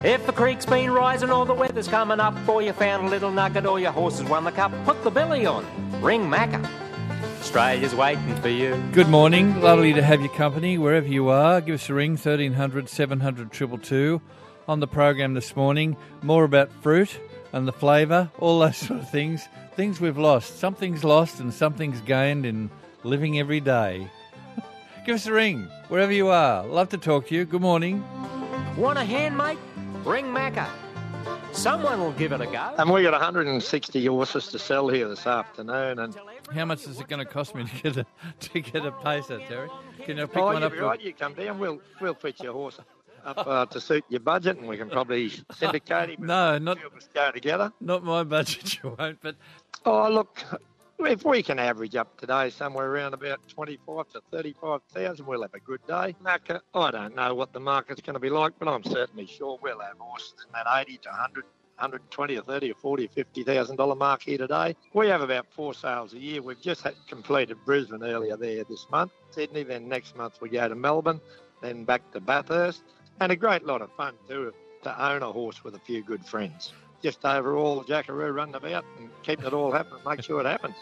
If the creek's been rising or the weather's coming up, or you found a little nugget or your horse has won the cup, put the billy on. Ring Macca. Australia's waiting for you. Good morning. Lovely to have your company wherever you are. Give us a ring, 1300 700 222. On the program this morning, more about fruit and the flavour, all those sort of things. Things we've lost. Something's lost and something's gained in living every day. Give us a ring, wherever you are. Love to talk to you. Good morning. Want a hand, mate? Ring Macca. Someone will give it a go. And we got 160 horses to sell here this afternoon. And how much is it going to cost me to get a pacer, Terry? Can you pick one up? Right, you come down. We'll fit your horse up to suit your budget, and we can probably syndicate him. No, not two of us go together. Not my budget, you won't. But look, if we can average up today somewhere around about 25 to 35,000, we'll have a good day. Macca, I don't know what the market's going to be like, but I'm certainly sure we'll have horses in that 80 to 100, 120 or 30 or 40 or $50,000 mark here today. We have about 4 sales a year. We've just completed Brisbane earlier there this month, Sydney, then next month we go to Melbourne, then back to Bathurst. And a great lot of fun too to own a horse with a few good friends. Just overall jackaroo running about and keeping it all happening, make sure it happens.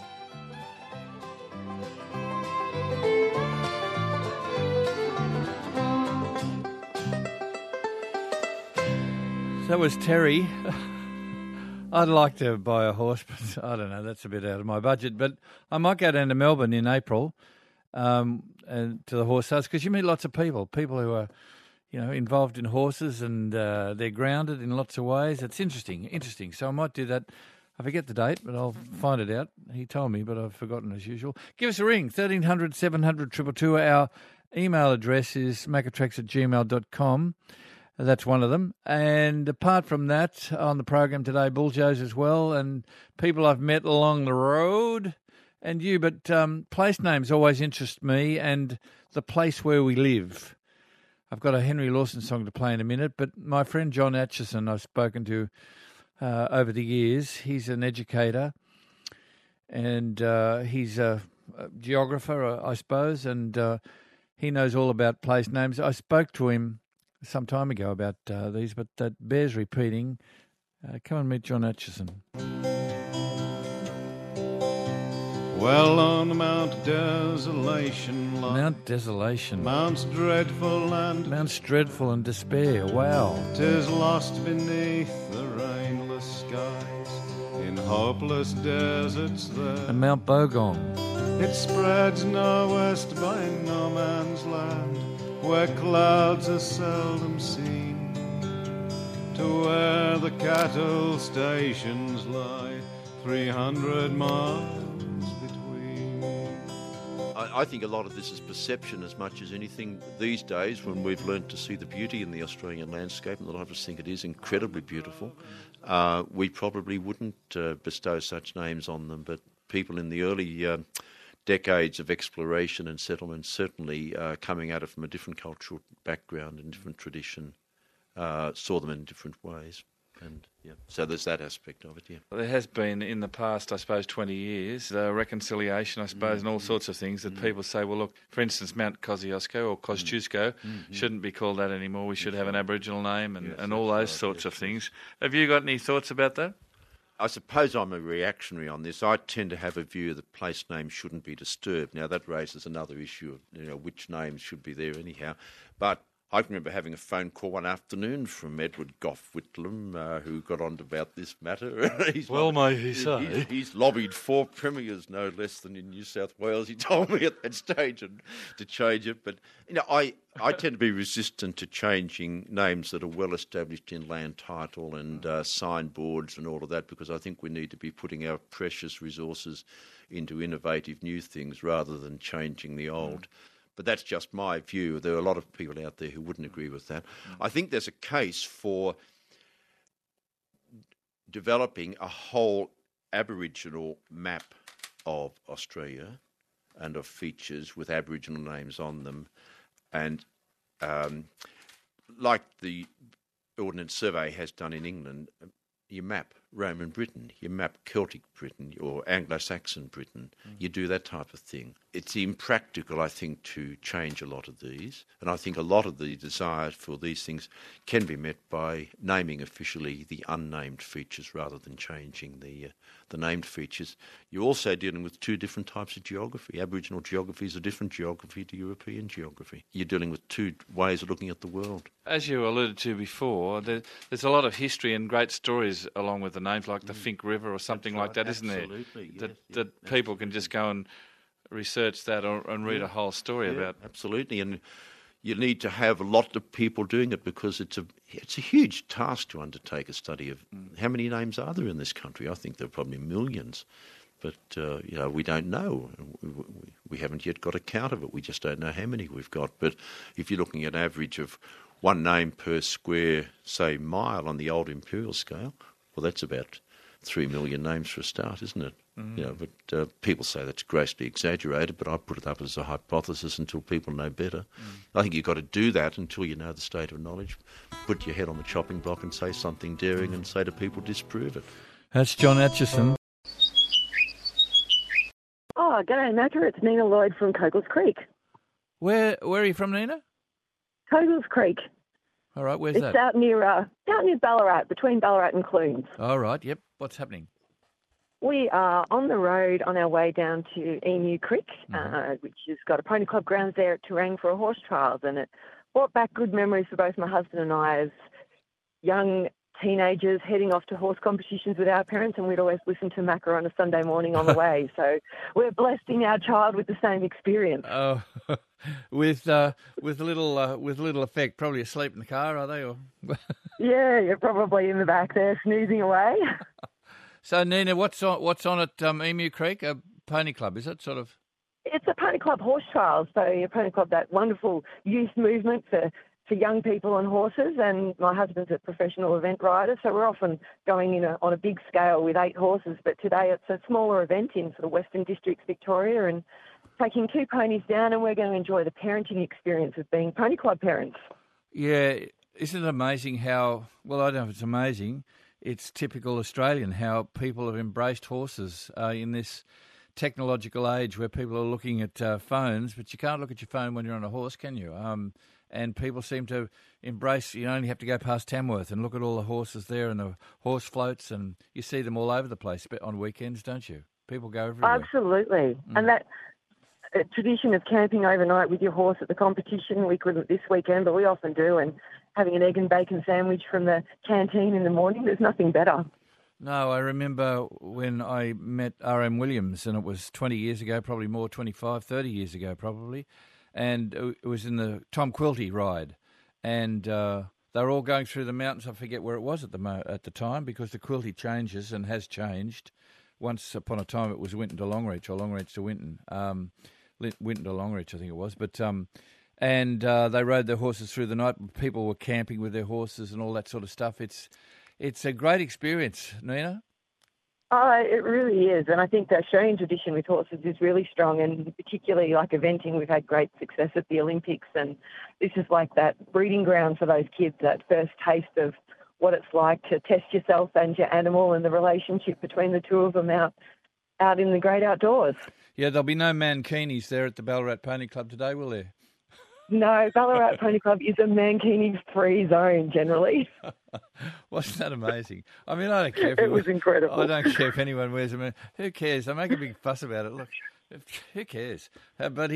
that was Terry. I'd like to buy a horse, but I don't know, that's a bit out of my budget. But I might go down to Melbourne in April and to the horse sales, because you meet lots of people who are, involved in horses, and they're grounded in lots of ways. It's interesting. So I might do that. I forget the date, but I'll find it out. He told me, but I've forgotten as usual. Give us a ring, 1300 700 222. Our email address is maccatracks@gmail.com. That's one of them. And apart from that, on the program today, Bull Joes as well, and people I've met along the road, and you. But place names always interest me, and the place where we live. I've got a Henry Lawson song to play in a minute, but my friend John Atchison I've spoken to over the years. He's an educator, and he's a geographer, I suppose, and he knows all about place names. I spoke to him some time ago about these, but that bears repeating. Come and meet John Atchison. Well, on Mount Desolation lie, Mount Desolation. Mount's dreadful and despair. Wow. 'Tis lost beneath the rainless skies, in hopeless deserts there. And Mount Bogong. It spreads northwest by no man's land, where clouds are seldom seen, to where the cattle stations lie, 300 miles between. I think a lot of this is perception as much as anything these days, when we've learnt to see the beauty in the Australian landscape, and a lot of us think it is incredibly beautiful. We probably wouldn't bestow such names on them, but people in the early decades of exploration and settlement, certainly coming at it from a different cultural background and different tradition, saw them in different ways. And so there's that aspect of it, There has been in the past, I suppose, 20 years, reconciliation, I suppose, and all sorts of things that people say, well, look, for instance, Mount Kosciuszko or Kosciuszko shouldn't be called that anymore. We should have an Aboriginal name and all those sorts of things. Have you got any thoughts about that? I suppose I'm a reactionary on this. I tend to have a view that place names shouldn't be disturbed. Now, that raises another issue of which names should be there anyhow. But I can remember having a phone call one afternoon from Edward Gough Whitlam, who got on about this matter. He's lobbied 4 premiers, no less than in New South Wales. He told me at that stage to change it. But I tend to be resistant to changing names that are well established in land title and signboards and all of that, because I think we need to be putting our precious resources into innovative new things rather than changing the old. But that's just my view. There are a lot of people out there who wouldn't agree with that. I think there's a case for developing a whole Aboriginal map of Australia and of features with Aboriginal names on them. And like the Ordnance Survey has done in England, you map Roman Britain, you map Celtic Britain or Anglo-Saxon Britain, you do that type of thing. It's impractical, I think, to change a lot of these, and I think a lot of the desire for these things can be met by naming officially the unnamed features rather than changing the named features. You're also dealing with two different types of geography. Aboriginal geography is a different geography to European geography. You're dealing with two ways of looking at the world. As you alluded to before, there's a lot of history and great stories along with the names, like the Fink River or something like that, isn't there? That people can just go and research that and read a whole story about. Absolutely, and you need to have a lot of people doing it because it's a huge task to undertake a study of how many names are there in this country. I think there are probably millions, but we don't know. We haven't yet got a count of it. We just don't know how many we've got. But if you're looking at an average of one name per square, say, mile on the old imperial scale, well, that's about 3 million names for a start, isn't it? But people say that's grossly exaggerated, but I put it up as a hypothesis until people know better. I think you've got to do that until you know the state of knowledge. Put your head on the chopping block and say something daring and say to people, disprove it. That's John Atchison. Oh, g'day, Macca. It's Nina Lloyd from Cogles Creek. Where are you from, Nina? Cogles Creek. All right, where's it's that? It's out near Ballarat, between Ballarat and Clunes. All right, yep. What's happening? We are on the road on our way down to Emu Creek, which has got a pony club grounds there at Terang for a horse trials, and it brought back good memories for both my husband and I as young teenagers heading off to horse competitions with our parents, and we'd always listen to Macca on a Sunday morning on the way. So we're blessing our child with the same experience. Oh, with little effect. Probably asleep in the car, are they? Or yeah, you're probably in the back there snoozing away. So, Nina, what's on at Emu Creek? A pony club, is it, sort of? It's a pony club horse trial. So a pony club, that wonderful youth movement for young people on horses, and my husband's a professional event rider, so we're often going in on a big scale with 8 horses, but today it's a smaller event in sort of Western Districts, Victoria, and taking 2 ponies down, and we're going to enjoy the parenting experience of being pony club parents. Yeah, isn't it amazing how, well, I don't know if it's amazing, it's typical Australian how people have embraced horses in this technological age where people are looking at phones, but you can't look at your phone when you're on a horse, can you? And people seem to embrace, you only have to go past Tamworth and look at all the horses there and the horse floats, and you see them all over the place on weekends, don't you? People go everywhere. Absolutely. And that tradition of camping overnight with your horse at the competition, we couldn't this weekend, but we often do, and having an egg and bacon sandwich from the canteen in the morning, there's nothing better. No, I remember when I met R.M. Williams, and it was 20 years ago, probably more, 25, 30 years ago probably, and it was in the Tom Quilty ride, and they were all going through the mountains. I forget where it was at the time, because the Quilty changes and has changed. Once upon a time it was Winton to Longreach, or Longreach to Winton. Winton to Longreach, I think it was. But and they rode their horses through the night. People were camping with their horses and all that sort of stuff. It's a great experience, Nina. Oh, it really is. And I think the Australian tradition with horses is really strong, and particularly like eventing, we've had great success at the Olympics, and this is like that breeding ground for those kids, that first taste of what it's like to test yourself and your animal and the relationship between the two of them out in the great outdoors. Yeah, there'll be no mankinis there at the Ballarat Pony Club today, will there? No, Ballarat Pony Club is a mankini-free zone generally. Wasn't that amazing? I mean, I don't care. It was incredible. I don't care if anyone wears them. Who cares? They make a big fuss about it. Look, who cares? But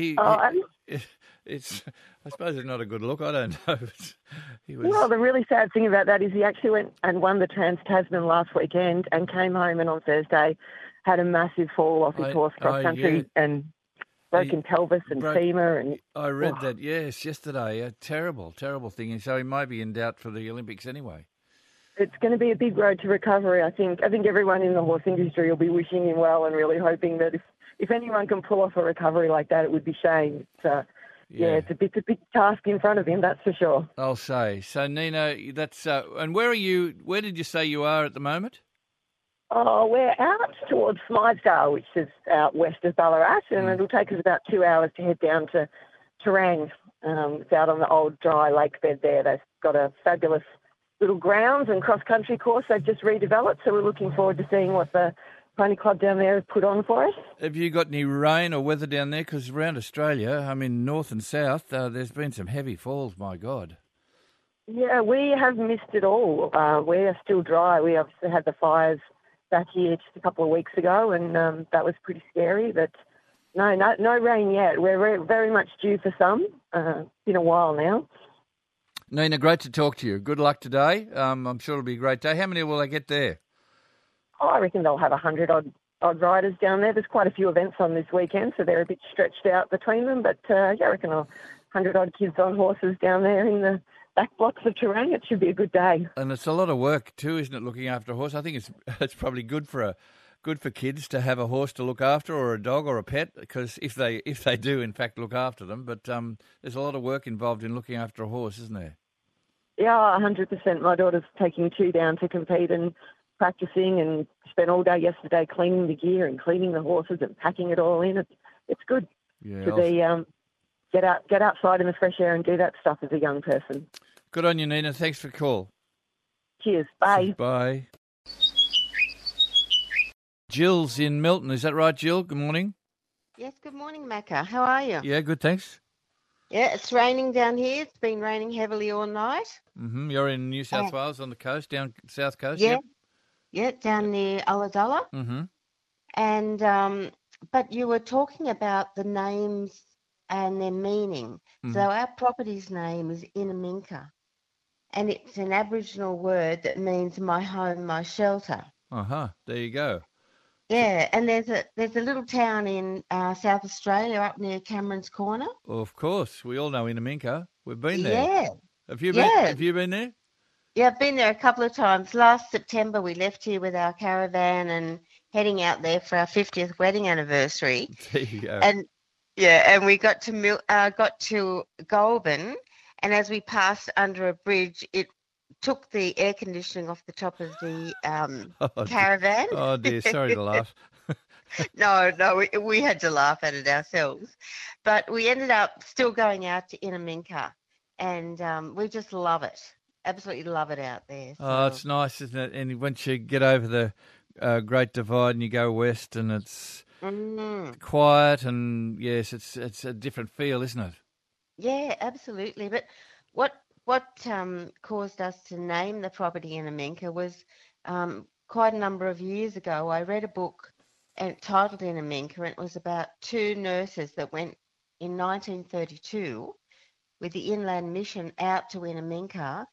it's. I suppose it's not a good look. I don't know. Well, the really sad thing about that is he actually went and won the Trans-Tasman last weekend and came home, and on Thursday had a massive fall off his horse cross-country and broken pelvis and femur. And I read that, yes, yesterday. A terrible, terrible thing. And so he might be in doubt for the Olympics anyway. It's going to be a big road to recovery, I think. I think everyone in the horse industry will be wishing him well and really hoping that if anyone can pull off a recovery like that, it would be Shane. It's a big task in front of him, that's for sure. I'll say. So, Nina, that's and where are you? Where did you say you are at the moment? Oh, we're out towards Smythesdale, which is out west of Ballarat, and it'll take us about 2 hours to head down to Terang. It's out on the old dry lake bed there. They've got a fabulous little grounds and cross-country course they've just redeveloped. So we're looking forward to seeing what the Pony Club down there has put on for us. Have you got any rain or weather down there? Because around Australia, I mean, north and south, there's been some heavy falls, my God. Yeah, we have missed it all. We are still dry. We obviously had the fires back here just a couple of weeks ago, and that was pretty scary. But no rain yet. We're very much due for some. Been a while now. Nina, great to talk to you. Good luck today. I'm sure it'll be a great day. How many will they get there? Oh, I reckon they'll have 100 odd riders down there. There's quite a few events on this weekend, so they're a bit stretched out between them. But I reckon 100 odd kids on horses down there in the back blocks of Terang. It should be a good day. And it's a lot of work too, isn't it? Looking after a horse. I think it's probably good for kids to have a horse to look after, or a dog, or a pet. Because if they do in fact look after them, but there's a lot of work involved in looking after a horse, isn't there? Yeah, 100%. My daughter's taking 2 down to compete and practicing, and spent all day yesterday cleaning the gear and cleaning the horses and packing it all in. It's good to be get outside in the fresh air and do that stuff as a young person. Good on you, Nina. Thanks for the call. Cheers. Bye. Bye. Jill's in Milton. Is that right, Jill? Good morning. Yes, good morning, Macca. How are you? Yeah, good, thanks. Yeah, it's raining down here. It's been raining heavily all night. Mm-hmm. You're in New South Wales on the coast, down south coast? Yeah. Yep. Yeah, down near Ulladulla. Mm-hmm. And but you were talking about the names and their meaning. Mm-hmm. So our property's name is Inaminka, and it's an Aboriginal word that means my home, my shelter. Uh-huh. There you go. Yeah, and there's a little town in South Australia up near Cameron's Corner. Well, of course, we all know Inaminka. We've been there. Yeah. Have you been there? Yeah, I've been there a couple of times. Last September, we left here with our caravan and heading out there for our 50th wedding anniversary. There you go. And we got to Goulburn, and as we passed under a bridge, it took the air conditioning off the top of the caravan. Oh dear, sorry to laugh. No, we had to laugh at it ourselves. But we ended up still going out to Inaminka, and we just love it. Absolutely love it out there. So. Oh, it's nice, isn't it? And once you get over the Great Divide and you go west, and it's quiet, and yes, it's a different feel, isn't it? Yeah, absolutely. But what caused us to name the property Inaminka was quite a number of years ago. I read a book titled Inaminka, and it was about 2 nurses that went in 1932 with the Inland Mission out to Inaminka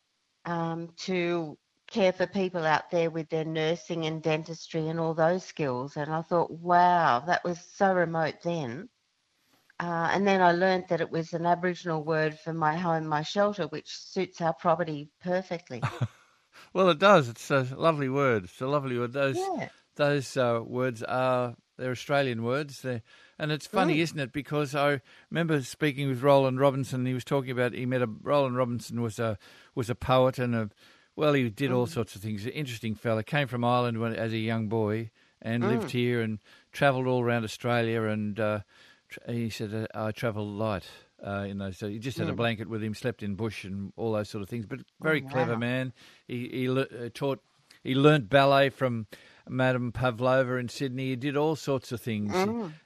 to care for people out there with their nursing and dentistry and all those skills. And I thought, wow, that was so remote then. And then I learnt that it was an Aboriginal word for my home, my shelter, which suits our property perfectly. Well, it does. It's a lovely word. It's a lovely word. Those words they're Australian words. And it's funny, isn't it? Because I remember speaking with Roland Robinson. He was talking about Roland Robinson was a poet and he did all sorts of things. An interesting fella. Came from Ireland as a young boy and lived here and travelled all around Australia. And he said, I travelled light in those days. He just had a blanket with him, slept in bush and all those sort of things. But very clever man. He learnt ballet from Madame Pavlova in Sydney. He did all sorts of things.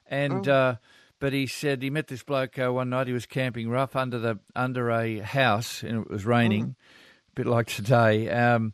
But he said he met this bloke one night. He was camping rough under a house, and it was raining, a bit like today. And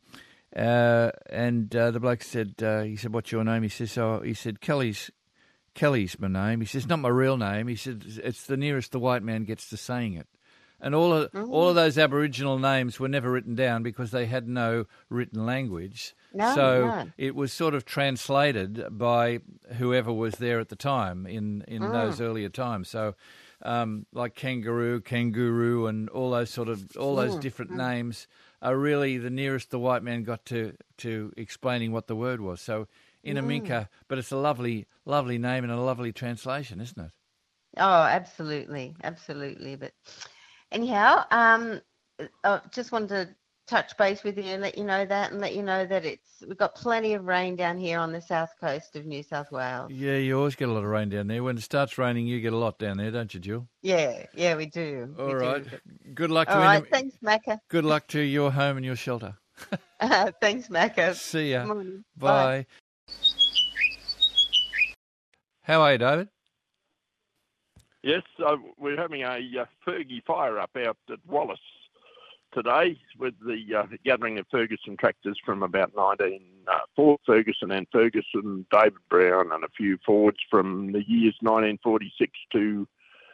the bloke said, he said, "What's your name?" He said, Kelly's my name. He says, "Not my real name." He said, "It's the nearest the white man gets to saying it." And all of those Aboriginal names were never written down because they had no written language. It was sort of translated by whoever was there at the time in those earlier times. So, like kangaroo, and all those different names are really the nearest the white man got to explaining what the word was. So, Inaminka, but it's a lovely, lovely name and a lovely translation, isn't it? Oh, absolutely, absolutely. But anyhow, I just wanted to touch base with you and let you know that we've got plenty of rain down here on the south coast of New South Wales. Yeah, you always get a lot of rain down there. When it starts raining, you get a lot down there, don't you, Jill? Yeah, we do. All right. Good luck to All right, thanks, Macca. Good luck to your home and your shelter. Thanks, Macca. See ya. Morning. Bye. How are you, David? Yes, we're having a Fergie fire up out at Wallace today with the gathering of Ferguson tractors from about 1904, Ferguson and Ferguson, David Brown and a few Fords from the years 1946 to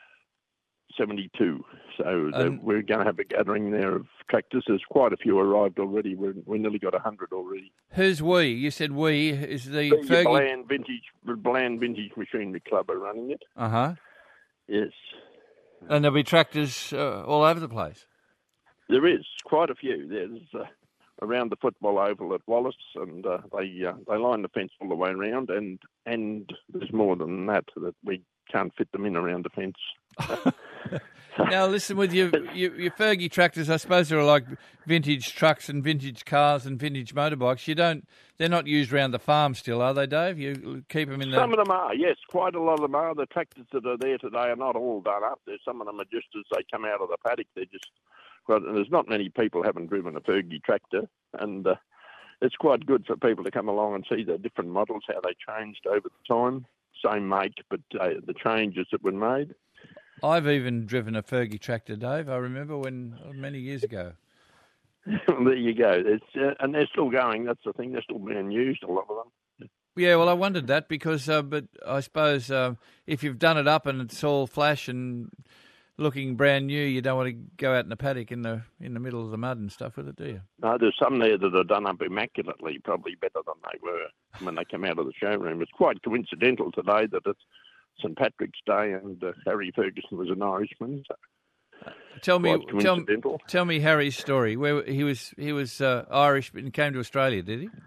72. So we're going to have a gathering there of tractors. There's quite a few arrived already. We nearly got 100 already. Who's we? You said we. Is the Fergie? Bland Vintage Machinery Club are running it. Uh-huh. Yes. And there'll be tractors all over the place? There is quite a few. There's around the football oval at Wallace, and they line the fence all the way around, and there's more than that we can't fit them in around the fence. Now, listen, with your Fergie tractors, I suppose they're like vintage trucks and vintage cars and vintage motorbikes. They're not used around the farm still, are they, Dave? You keep them in Some of them are, yes. Quite a lot of them are. The tractors that are there today are not all done up. Some of them are just as they come out of the paddock. There's not many people haven't driven a Fergie tractor, and it's quite good for people to come along and see the different models, how they changed over the time. Same make, but the changes that were made. I've even driven a Fergie tractor, Dave. I remember many years ago. There you go. And they're still going. That's the thing. They're still being used, a lot of them. Yeah, well, I wondered that because, but I suppose if you've done it up and it's all flash and looking brand new, you don't want to go out in the paddock in the middle of the mud and stuff with it, do you? No, there's some there that are done up immaculately, probably better than they were when they came out of the showroom. It's quite coincidental today that it's St Patrick's Day and Harry Ferguson was an Irishman. So tell me Harry's story. Where he was Irish and came to Australia, did he?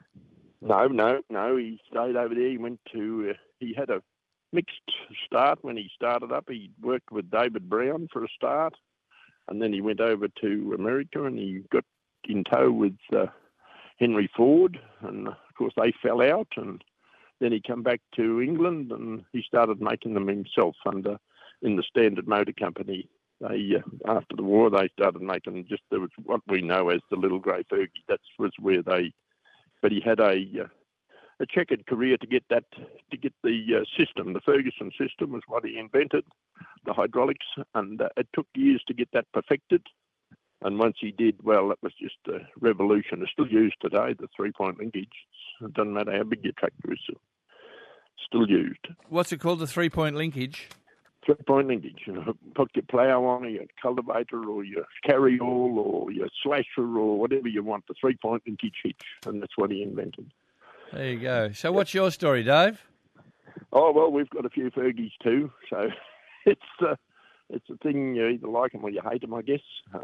No. He stayed over there. He went to. He had a mixed start when he started up. He worked with David Brown for a start, and then he went over to America and he got in tow with Henry Ford, and of course they fell out. And then he came back to England and he started making them himself in the Standard Motor Company. After the war, they started making there was what we know as the Little Grey Fergie. That was where but he had a checkered career to get the system. The Ferguson system was what he invented, the hydraulics, and it took years to get that perfected. And once he did, well, it was just a revolution. It's still used today, the 3-point linkage. It doesn't matter how big your tractor is, still used. What's it called, the 3-point linkage? 3-point linkage. Put your plough on, or your cultivator, or your carry-all, or your slasher, or whatever you want, the 3-point linkage hitch, and that's what he invented. There you go. So what's your story, Dave? Oh, well, we've got a few Fergies too, so it's a thing, you either like them or you hate them, I guess.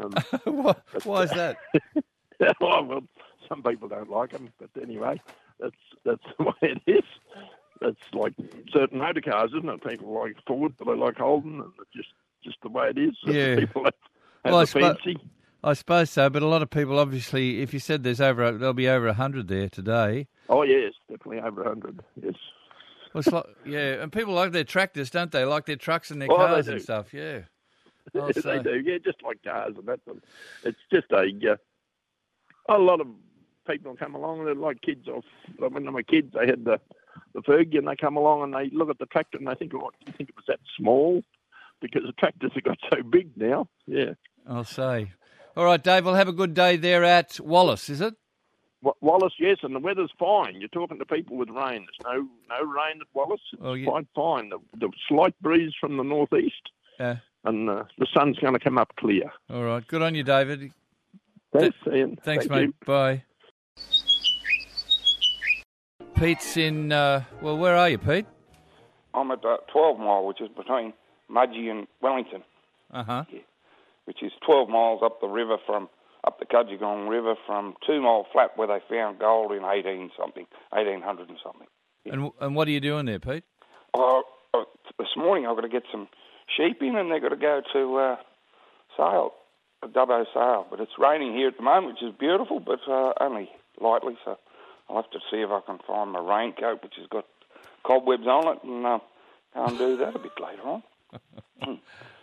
Why is that? Well, some people don't like them, but anyway, that's the way it is. That's like certain motor cars, isn't it? People like Ford, but they like Holden, and it's just the way it is. Yeah. People have the fancy. I suppose so, but a lot of people, obviously, if you said there'll be over 100 there today. Oh, yes, definitely over 100, yes. Well, it's like, yeah, and people like their tractors, don't they? Like their trucks and their cars and stuff, yeah. They do, yeah, just like cars and that. It's just a lot of people come along and they're like kids. When they were kids, they had the Fergie and they come along and they look at the tractor and they think, oh, do you think it was that small? Because the tractors have got so big now, yeah. I'll say. All right, Dave, we'll have a good day there at Wallace, is it? Wallace, yes, and the weather's fine. You're talking to people with rain. There's no rain at Wallace. It's quite fine. The slight breeze from the northeast, and the sun's going to come up clear. All right, good on you, David. Thanks, Ian. Thanks, mate. You. Bye. Pete's in, where are you, Pete? I'm at 12 Mile, which is between Mudgee and Wellington. Uh-huh. Yeah, which is 12 miles up the river up the Cudgegong River from 2 Mile Flat where they found gold in 1800 and something. Yeah. And what are you doing there, Pete? This morning I've got to get some sheep in and they've got to go to sale, a Dubbo sale. But it's raining here at the moment, which is beautiful, but only lightly, so I'll have to see if I can find my raincoat, which has got cobwebs on it, and go and do that a bit later on.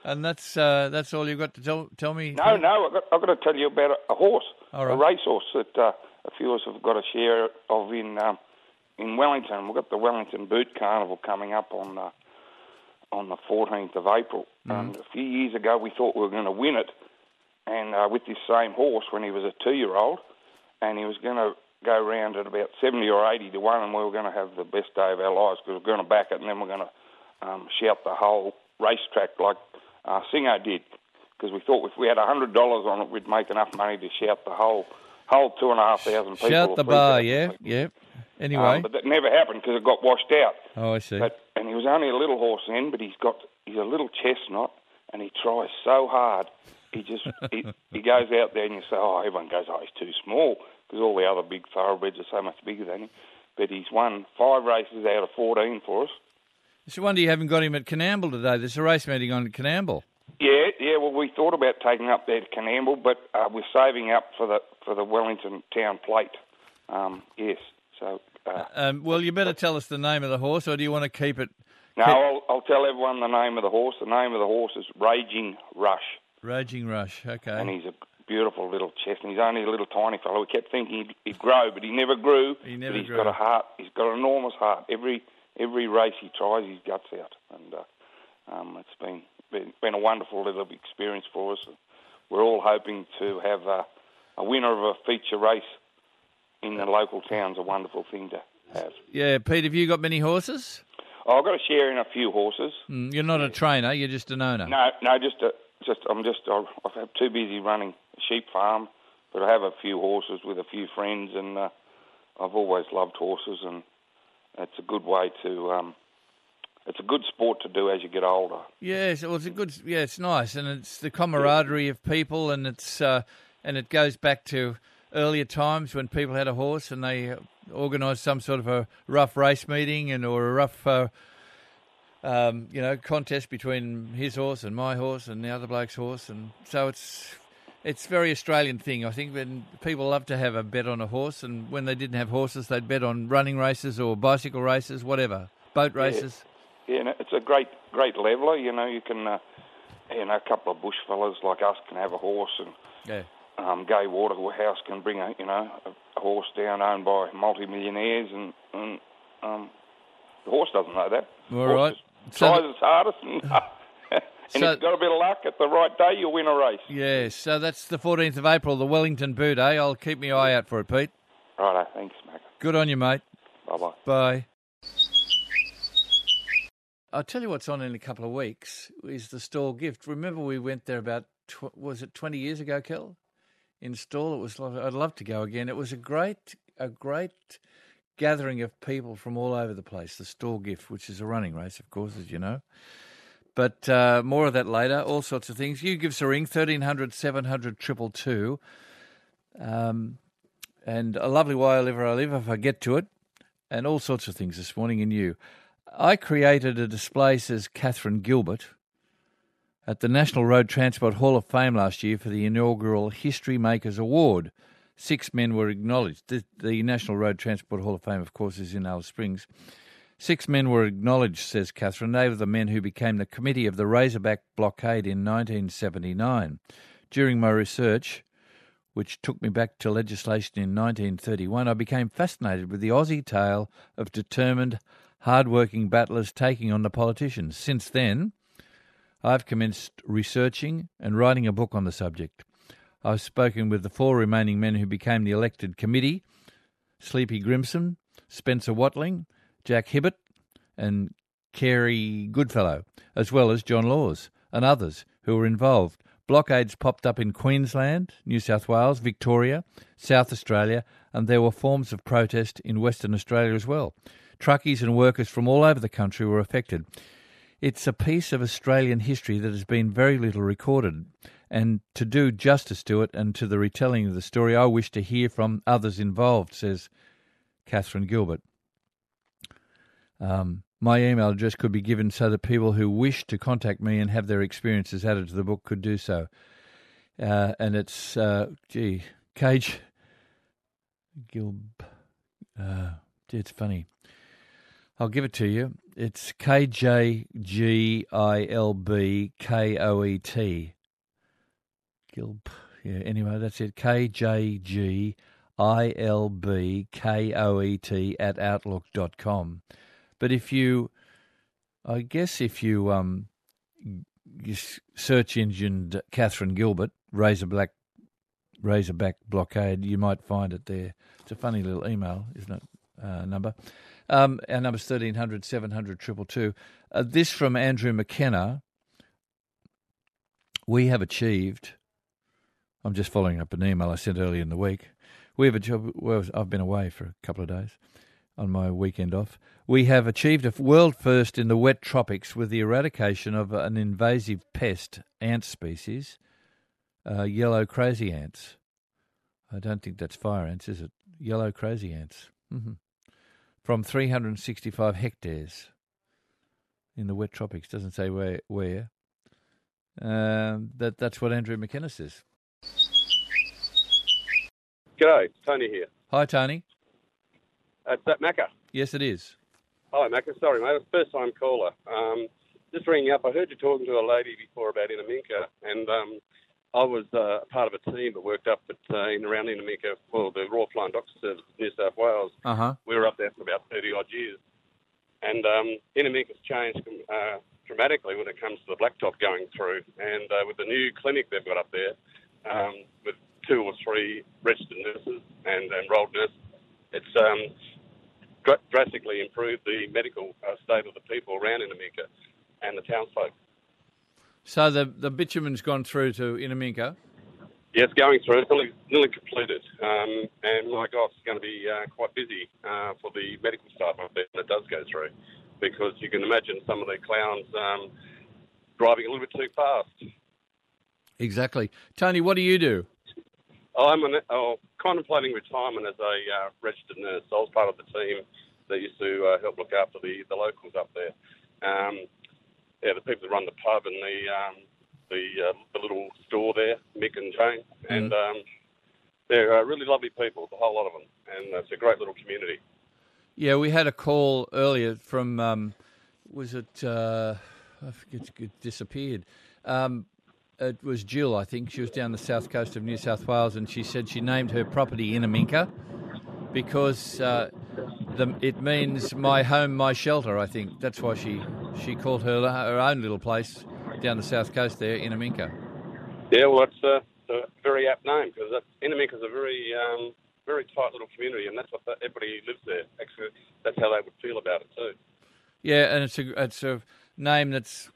And that's all you've got to tell me? No, I've got to tell you about a horse, All right. a racehorse that a few of us have got a share of in Wellington. We've got the Wellington Boot Carnival coming up on the 14th of April. And a few years ago, we thought we were going to win it, and with this same horse when he was a 2-year-old, and he was going to go round at about 70 or 80 to 1, and we were going to have the best day of our lives because we're going to back it, and then we're going to shout the whole racetrack like Singo did, because we thought if we had $100 on it, we'd make enough money to shout the whole 2,500 people. Shout the bar, yeah. Anyway. But that never happened because it got washed out. Oh, I see. And he was only a little horse then, but he's a little chestnut, and he tries so hard. He just he goes out there, and you say, oh, everyone goes, oh, he's too small, because all the other big thoroughbreds are so much bigger than him. But he's won 5 races out of 14 for us. It's a wonder you haven't got him at Canamble today. There's a race meeting on Canamble. Yeah. Well, we thought about taking up there to Canamble, but we're saving up for the Wellington Town Plate. Yes. So. Well, you better tell us the name of the horse, or do you want to keep it? No, I'll tell everyone the name of the horse. The name of the horse is Raging Rush. Raging Rush. Okay. And he's a beautiful little chest, and he's only a little tiny fellow. We kept thinking he'd grow, but he never grew. He never but he's grew. Got a heart. He's got an enormous heart. Every race he tries, his guts out, and it's been a wonderful little experience for us. We're all hoping to have a winner of a feature race in the local town's a wonderful thing to have. Yeah, Pete, have you got many horses? Oh, I've got a share in a few horses. You're not a trainer, you're just an owner. No, I've too busy running a sheep farm, but I have a few horses with a few friends, and I've always loved horses, and it's a good way to. It's a good sport to do as you get older. Yes, well, it's nice, and it's the camaraderie of people, and it goes back to earlier times when people had a horse and they organised some sort of a rough race meeting or a rough, contest between his horse and my horse and the other bloke's horse, and so it's a very Australian thing. I think when people love to have a bet on a horse, and when they didn't have horses, they'd bet on running races or bicycle races, whatever, boat races. Yeah, it's a great leveler. You know, you can, a couple of bush fellas like us can have a horse, and Gay Waterhouse can bring a horse down owned by multi-millionaires, and the horse doesn't know that. All right. Tries its hardest, and if you've got a bit of luck, at the right day, you'll win a race. Yes, so that's the 14th of April, the Wellington Boot, eh? I'll keep my eye out for it, Pete. Righto, thanks, Mac. Good on you, mate. Bye-bye. Bye. I'll tell you what's on in a couple of weeks is the Stall Gift. Remember we went there about, 20 years ago, Kel? In Stall, it was. I'd love to go again. It was a great gathering of people from all over the place. The Stall Gift, which is a running race, of course, as you know. But more of that later. All sorts of things. You give us a ring, 1300 700 222. And a lovely while ever I live, if I get to it. And all sorts of things this morning in you. I created a display, says Catherine Gilbert, at the National Road Transport Hall of Fame last year for the inaugural History Makers Award. 6 men were acknowledged. The National Road Transport Hall of Fame, of course, is in Alice Springs. 6 men were acknowledged, says Catherine. They were the men who became the committee of the Razorback blockade in 1979. During my research, which took me back to legislation in 1931, I became fascinated with the Aussie tale of determined, hard-working battlers taking on the politicians. Since then, I've commenced researching and writing a book on the subject. I've spoken with the 4 remaining men who became the elected committee, Sleepy Grimson, Spencer Watling, Jack Hibbert and Kerry Goodfellow, as well as John Laws and others who were involved. Blockades popped up in Queensland, New South Wales, Victoria, South Australia, and there were forms of protest in Western Australia as well. Truckies and workers from all over the country were affected. It's a piece of Australian history that has been very little recorded, and to do justice to it and to the retelling of the story, I wish to hear from others involved, says Catherine Gilbert. My email address could be given so that people who wish to contact me and have their experiences added to the book could do so. And it's, Cage Gilb. It's funny. I'll give it to you. It's KJGILBKOET. Gilb. Yeah, anyway, that's it. KJGILBKOET at outlook.com. But if you search engine Catherine Gilbert, Razorback Blockade, you might find it there. It's a funny little email, isn't it? Number. Our number's 1300 700 222. This from Andrew McKenna. We have achieved. I'm just following up an email I sent earlier in the week. We have I've been away for a couple of days on my weekend off. We have achieved a world first in the wet tropics with the eradication of an invasive pest ant species, yellow crazy ants. I don't think that's fire ants, is it? Yellow crazy ants. Mm-hmm. From 365 hectares in the wet tropics. Doesn't say where. That's what Andrew McKenna says. G'day, Tony here. Hi, Tony. Is that Macca? Yes, it is. Hi, Macca. Sorry, mate. It's a first-time caller. Just ringing up. I heard you talking to a lady before about Inaminka, and I was part of a team that worked up around Inaminka for the Royal Flying Doctor Service, New South Wales. Uh-huh. We were up there for about 30-odd years. And Inaminka's changed dramatically when it comes to the blacktop going through. And with the new clinic they've got up there, with 2 or 3 registered nurses and enrolled nurses, it's drastically improved the medical state of the people around Inaminka and the townsfolk. So the bitumen's gone through to Inaminka? Yeah, it's going through. It's nearly completed. And my God, it's going to be quite busy for the medical staff up there when it does go through, because you can imagine some of the clowns driving a little bit too fast. Exactly. Tony, what do you do? I'm contemplating retirement as a registered nurse. I was part of the team that used to help look after the locals up there. The people that run the pub and the little store there, Mick and Jane. And they're really lovely people, the whole lot of them. And it's a great little community. Yeah, we had a call earlier from, I forget, it disappeared. It was Jill, I think. She was down the south coast of New South Wales, and she said she named her property Inaminka because it means my home, my shelter, I think. That's why she called her own little place down the south coast there, Inaminka. Yeah, well, it's a very apt name, because Inaminka's a very very tight little community, and that's what everybody lives there. Actually, that's how they would feel about it too. Yeah, and it's a name that's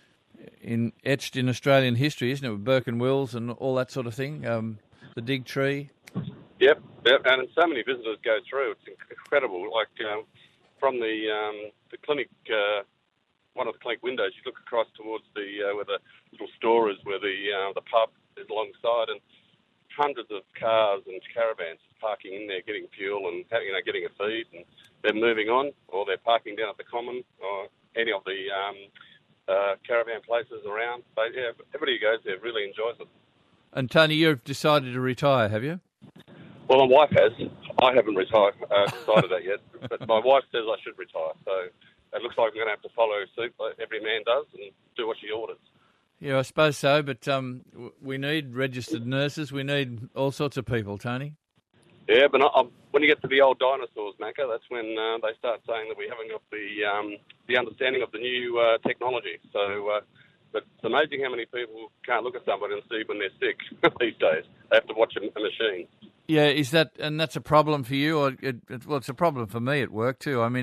etched in Australian history, isn't it? With Burke and Wills and all that sort of thing. The Dig Tree. Yep, and so many visitors go through. It's incredible. Like from the clinic, one of the clinic windows, you look across towards where the little store is, where the pub is alongside, and hundreds of cars and caravans parking in there, getting fuel and getting a feed, and they're moving on, or they're parking down at the Common or any of the caravan places around. So yeah, everybody who goes there really enjoys it. And Tony, you've decided to retire, have you? Well, my wife has. I haven't decided that yet, but my wife says I should retire. So it looks like I'm going to have to follow suit like every man does and do what she orders. Yeah, I suppose so, but we need registered nurses. We need all sorts of people, Tony. Yeah, but when you get to the old dinosaurs, Macca, that's when they start saying that we haven't got the understanding of the new technology. So, but it's amazing how many people can't look at somebody and see when they're sick these days. They have to watch a machine. Yeah, that's a problem for you? Or it's a problem for me at work too. I mean,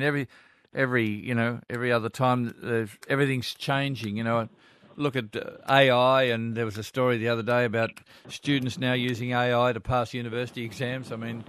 every other time everything's changing. Look at AI, and there was a story the other day about students now using AI to pass university exams. I mean,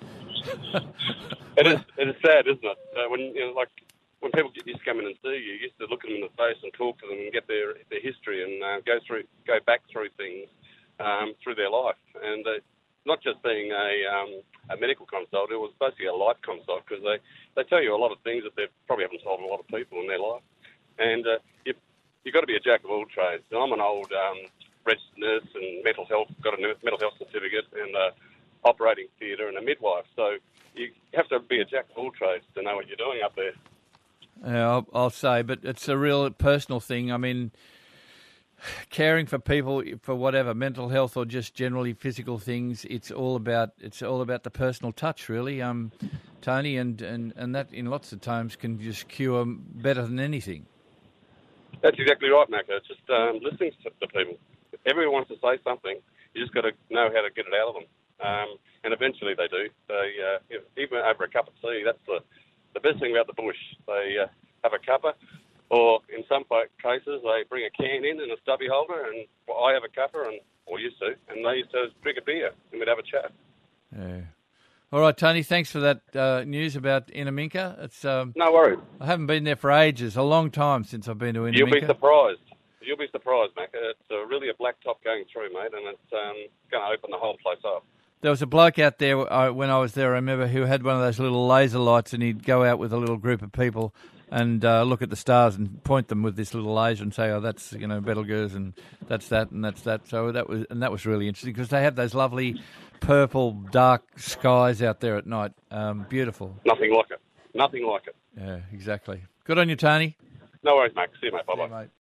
it is sad, isn't it? When people used to come in and see you, you used to look at them in the face and talk to them and get their history and go back through things through their life, and not just being a medical consult. It was basically a life consult, because they tell you a lot of things that they probably haven't told a lot of people in their life, and you've got to be a jack of all trades. And I'm an old registered nurse and mental health, got a mental health certificate and operating theatre and a midwife. So you have to be a jack of all trades to know what you're doing up there. I'll say, but it's a real personal thing. I mean, caring for people for whatever mental health or just generally physical things, it's all about the personal touch, really, Tony, and that in lots of times can just cure better than anything. That's exactly right, Macca. It's just listening to people. If everyone wants to say something, you just got to know how to get it out of them, and eventually they do. They even over a cup of tea. That's the best thing about the bush. They have a cuppa. Or in some cases, they bring a can in and a stubby holder, and I have a cuppa, or used to, and they used to drink a beer, and we'd have a chat. Yeah. All right, Tony, thanks for that news about Inaminka. It's no worries. I haven't been there for ages, a long time since I've been to Inaminka. You'll be surprised. You'll be surprised, Macca. It's really a black top going through, mate, and it's going to open the whole place up. There was a bloke out there when I was there, I remember, who had one of those little laser lights, and he'd go out with a little group of people and look at the stars and point them with this little laser and say, "Oh, that's Betelgeuse, and that's that, and that's that." So that was really interesting because they have those lovely purple, dark skies out there at night. Beautiful. Nothing like it. Nothing like it. Yeah, exactly. Good on you, Tony. No worries, mate. See you, mate. Bye-bye. Mate.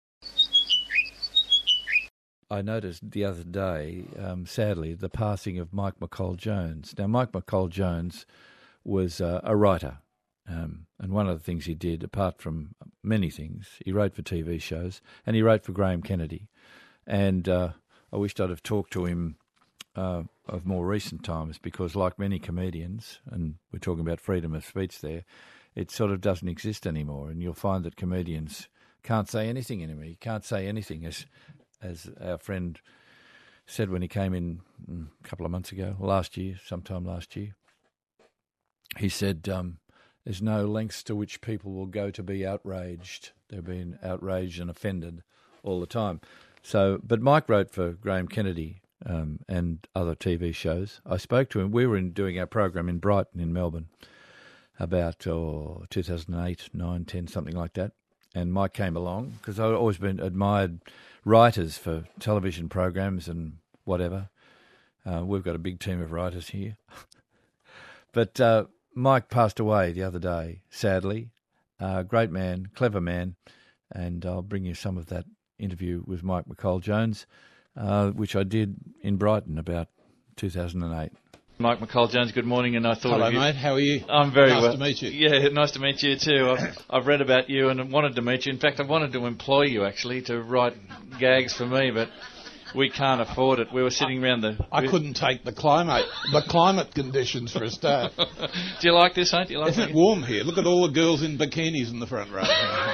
I noticed the other day, sadly, the passing of Mike McColl-Jones. Now, Mike McColl-Jones was a writer. And one of the things he did, apart from many things, he wrote for TV shows and he wrote for Graham Kennedy. And I wished I'd have talked to him of more recent times because, like many comedians, and we're talking about freedom of speech there, it sort of doesn't exist anymore. And you'll find that comedians can't say anything anymore. You can't say anything, as our friend said when he came in a couple of months ago, sometime last year. He said, there's no lengths to which people will go to be outraged. They're being outraged and offended all the time. But Mike wrote for Graham Kennedy and other TV shows. I spoke to him. We were doing our program in Brighton in Melbourne about 2008, 9, 10, something like that. And Mike came along because I've always been admired writers for television programs and whatever. We've got a big team of writers here. But Mike passed away the other day, sadly. Great man, clever man, and I'll bring you some of that interview with Mike McColl-Jones, which I did in Brighton about 2008. Mike McColl-Jones, good morning, and I thought Hello, of you. mate, how are you? I'm very well. Nice to meet you. Yeah, nice to meet you too. I've read about you and wanted to meet you. In fact, I wanted to employ you, actually, to write gags for me, but we can't afford it. We were sitting around I couldn't take the climate conditions for a start. Do you like this, mate? Isn't it warm here? Look at all the girls in bikinis in the front row.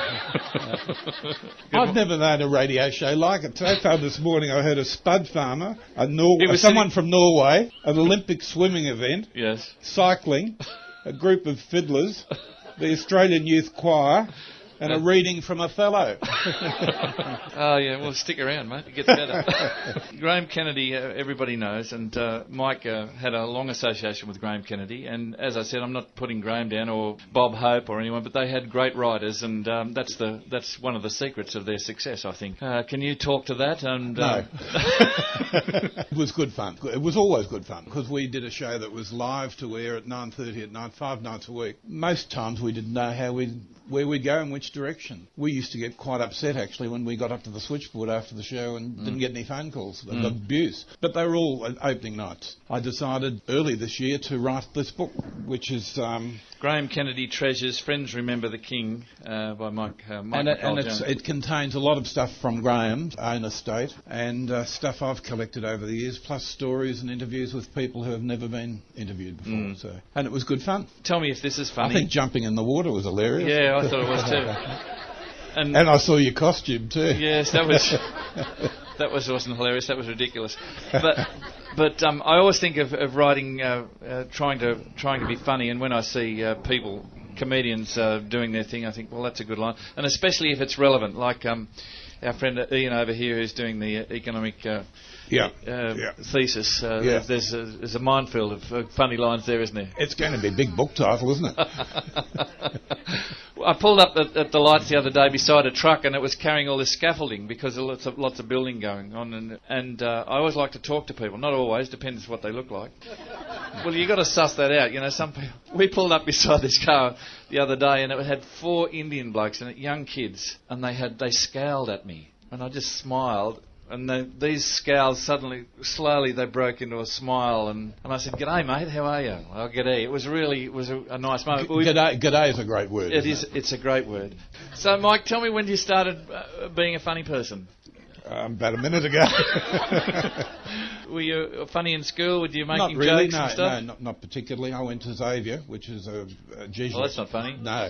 I've never known a radio show like it. So far this morning I heard a spud farmer, someone from Norway, an Olympic swimming event, yes, cycling, a group of fiddlers, the Australian Youth Choir, and a reading from Othello. Oh, yeah, well, stick around, mate. It gets better. Graham Kennedy, everybody knows, and Mike had a long association with Graham Kennedy, and as I said, I'm not putting Graham down or Bob Hope or anyone, but they had great writers, and that's one of the secrets of their success, I think. Can you talk to that? No. It was good fun. It was always good fun, because we did a show that was live to air at 9:30 at night, 5 nights a week. Most times we didn't know where we'd go and which direction. We used to get quite upset, actually, when we got up to the switchboard after the show and didn't get any phone calls of abuse. But they were all opening nights. I decided early this year to write this book, which is Graham Kennedy Treasures, Friends Remember the King, by Mike McColl-Jones. It contains a lot of stuff from Graham's own estate and stuff I've collected over the years, plus stories and interviews with people who have never been interviewed before. And it was good fun. Tell me if this is funny. I think jumping in the water was hilarious. Yeah, I thought it was too. And I saw your costume too. Yes, that wasn't hilarious. That was ridiculous. But I always think of writing, trying to be funny. And when I see comedians doing their thing, I think, well, that's a good line. And especially if it's relevant, like our friend Ian over here, who's doing the economic thesis. There's a minefield of funny lines there, isn't there? It's going to be a big book title, isn't it? I pulled up at the lights the other day beside a truck, and it was carrying all this scaffolding because there's lots of building going on. And I always like to talk to people. Not always, depends what they look like. Well, you got to suss that out. You know, some people. We pulled up beside this car the other day, and it had 4 Indian blokes in it, young kids, and they scowled at me, and I just smiled. And these scowls slowly they broke into a smile, and I said, "G'day, mate. How are you?" "Oh, g'day." It was a nice moment. G'day is a great word. It's a great word. So, Mike, tell me when you started being a funny person. About a minute ago. Were you funny in school? Were you making not really, jokes and stuff? No, not particularly. I went to Xavier, which is a Jesuit. Well, that's not funny. No.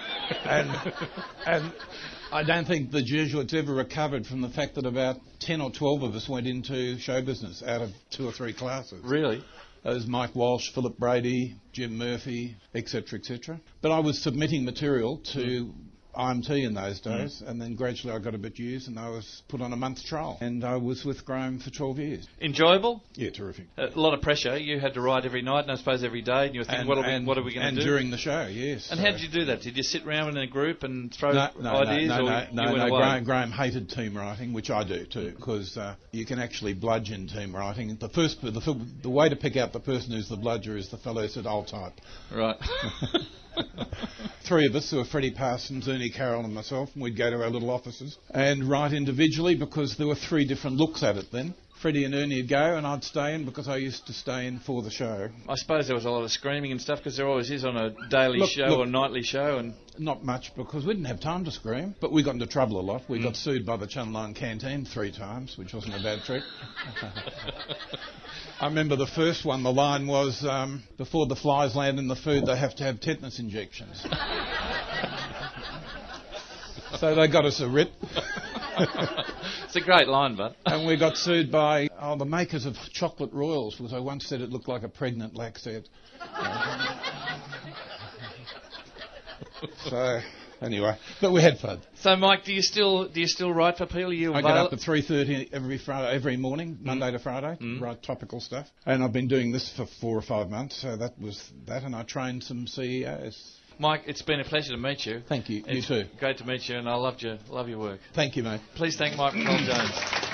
and I don't think the Jesuits ever recovered from the fact that about 10 or 12 of us went into show business out of 2 or 3 classes. Really? Those Mike Walsh, Philip Brady, Jim Murphy, etc., etc. But I was submitting material to IMT in those days, and then gradually I got a bit used, and I was put on a month's trial. And I was with Graham for 12 years. Enjoyable? Yeah, terrific. A lot of pressure. You had to write every night, and I suppose every day, and you were thinking, what are we going to do? And during the show, yes. And how did you do that? Did you sit around in a group and throw ideas? No. Graham hated team writing, which I do too, because you can actually bludge in team writing. The way to pick out the person who's the bludger is the fellow who said, "I'll type." Right. 3 of us, who were Freddie Parsons, Ernie Carroll and myself, and we'd go to our little offices and write individually because there were 3 different looks at it then. Freddie and Ernie would go, and I'd stay in because I used to stay in for the show. I suppose there was a lot of screaming and stuff because there always is on a daily show or nightly show. And not much because we didn't have time to scream, but we got into trouble a lot. We got sued by the Channel 9 canteen 3 times, which wasn't a bad trick. I remember the first one, the line was, before the flies land in the food, they have to have tetanus injections. So they got us a writ. It's a great line, bud. And we got sued by the makers of Chocolate Royals, because I once said it looked like a pregnant Laxette. So, anyway, but we had fun. So, Mike, do you still write for people? I get up at 3:30 every morning, Monday to Friday, write topical stuff. And I've been doing this for 4 or 5 months, so that was that, and I trained some CEOs. Mike, it's been a pleasure to meet you. Thank you. It's you too. Great to meet you, and I love your work. Thank you, mate. Please thank Mike Jones.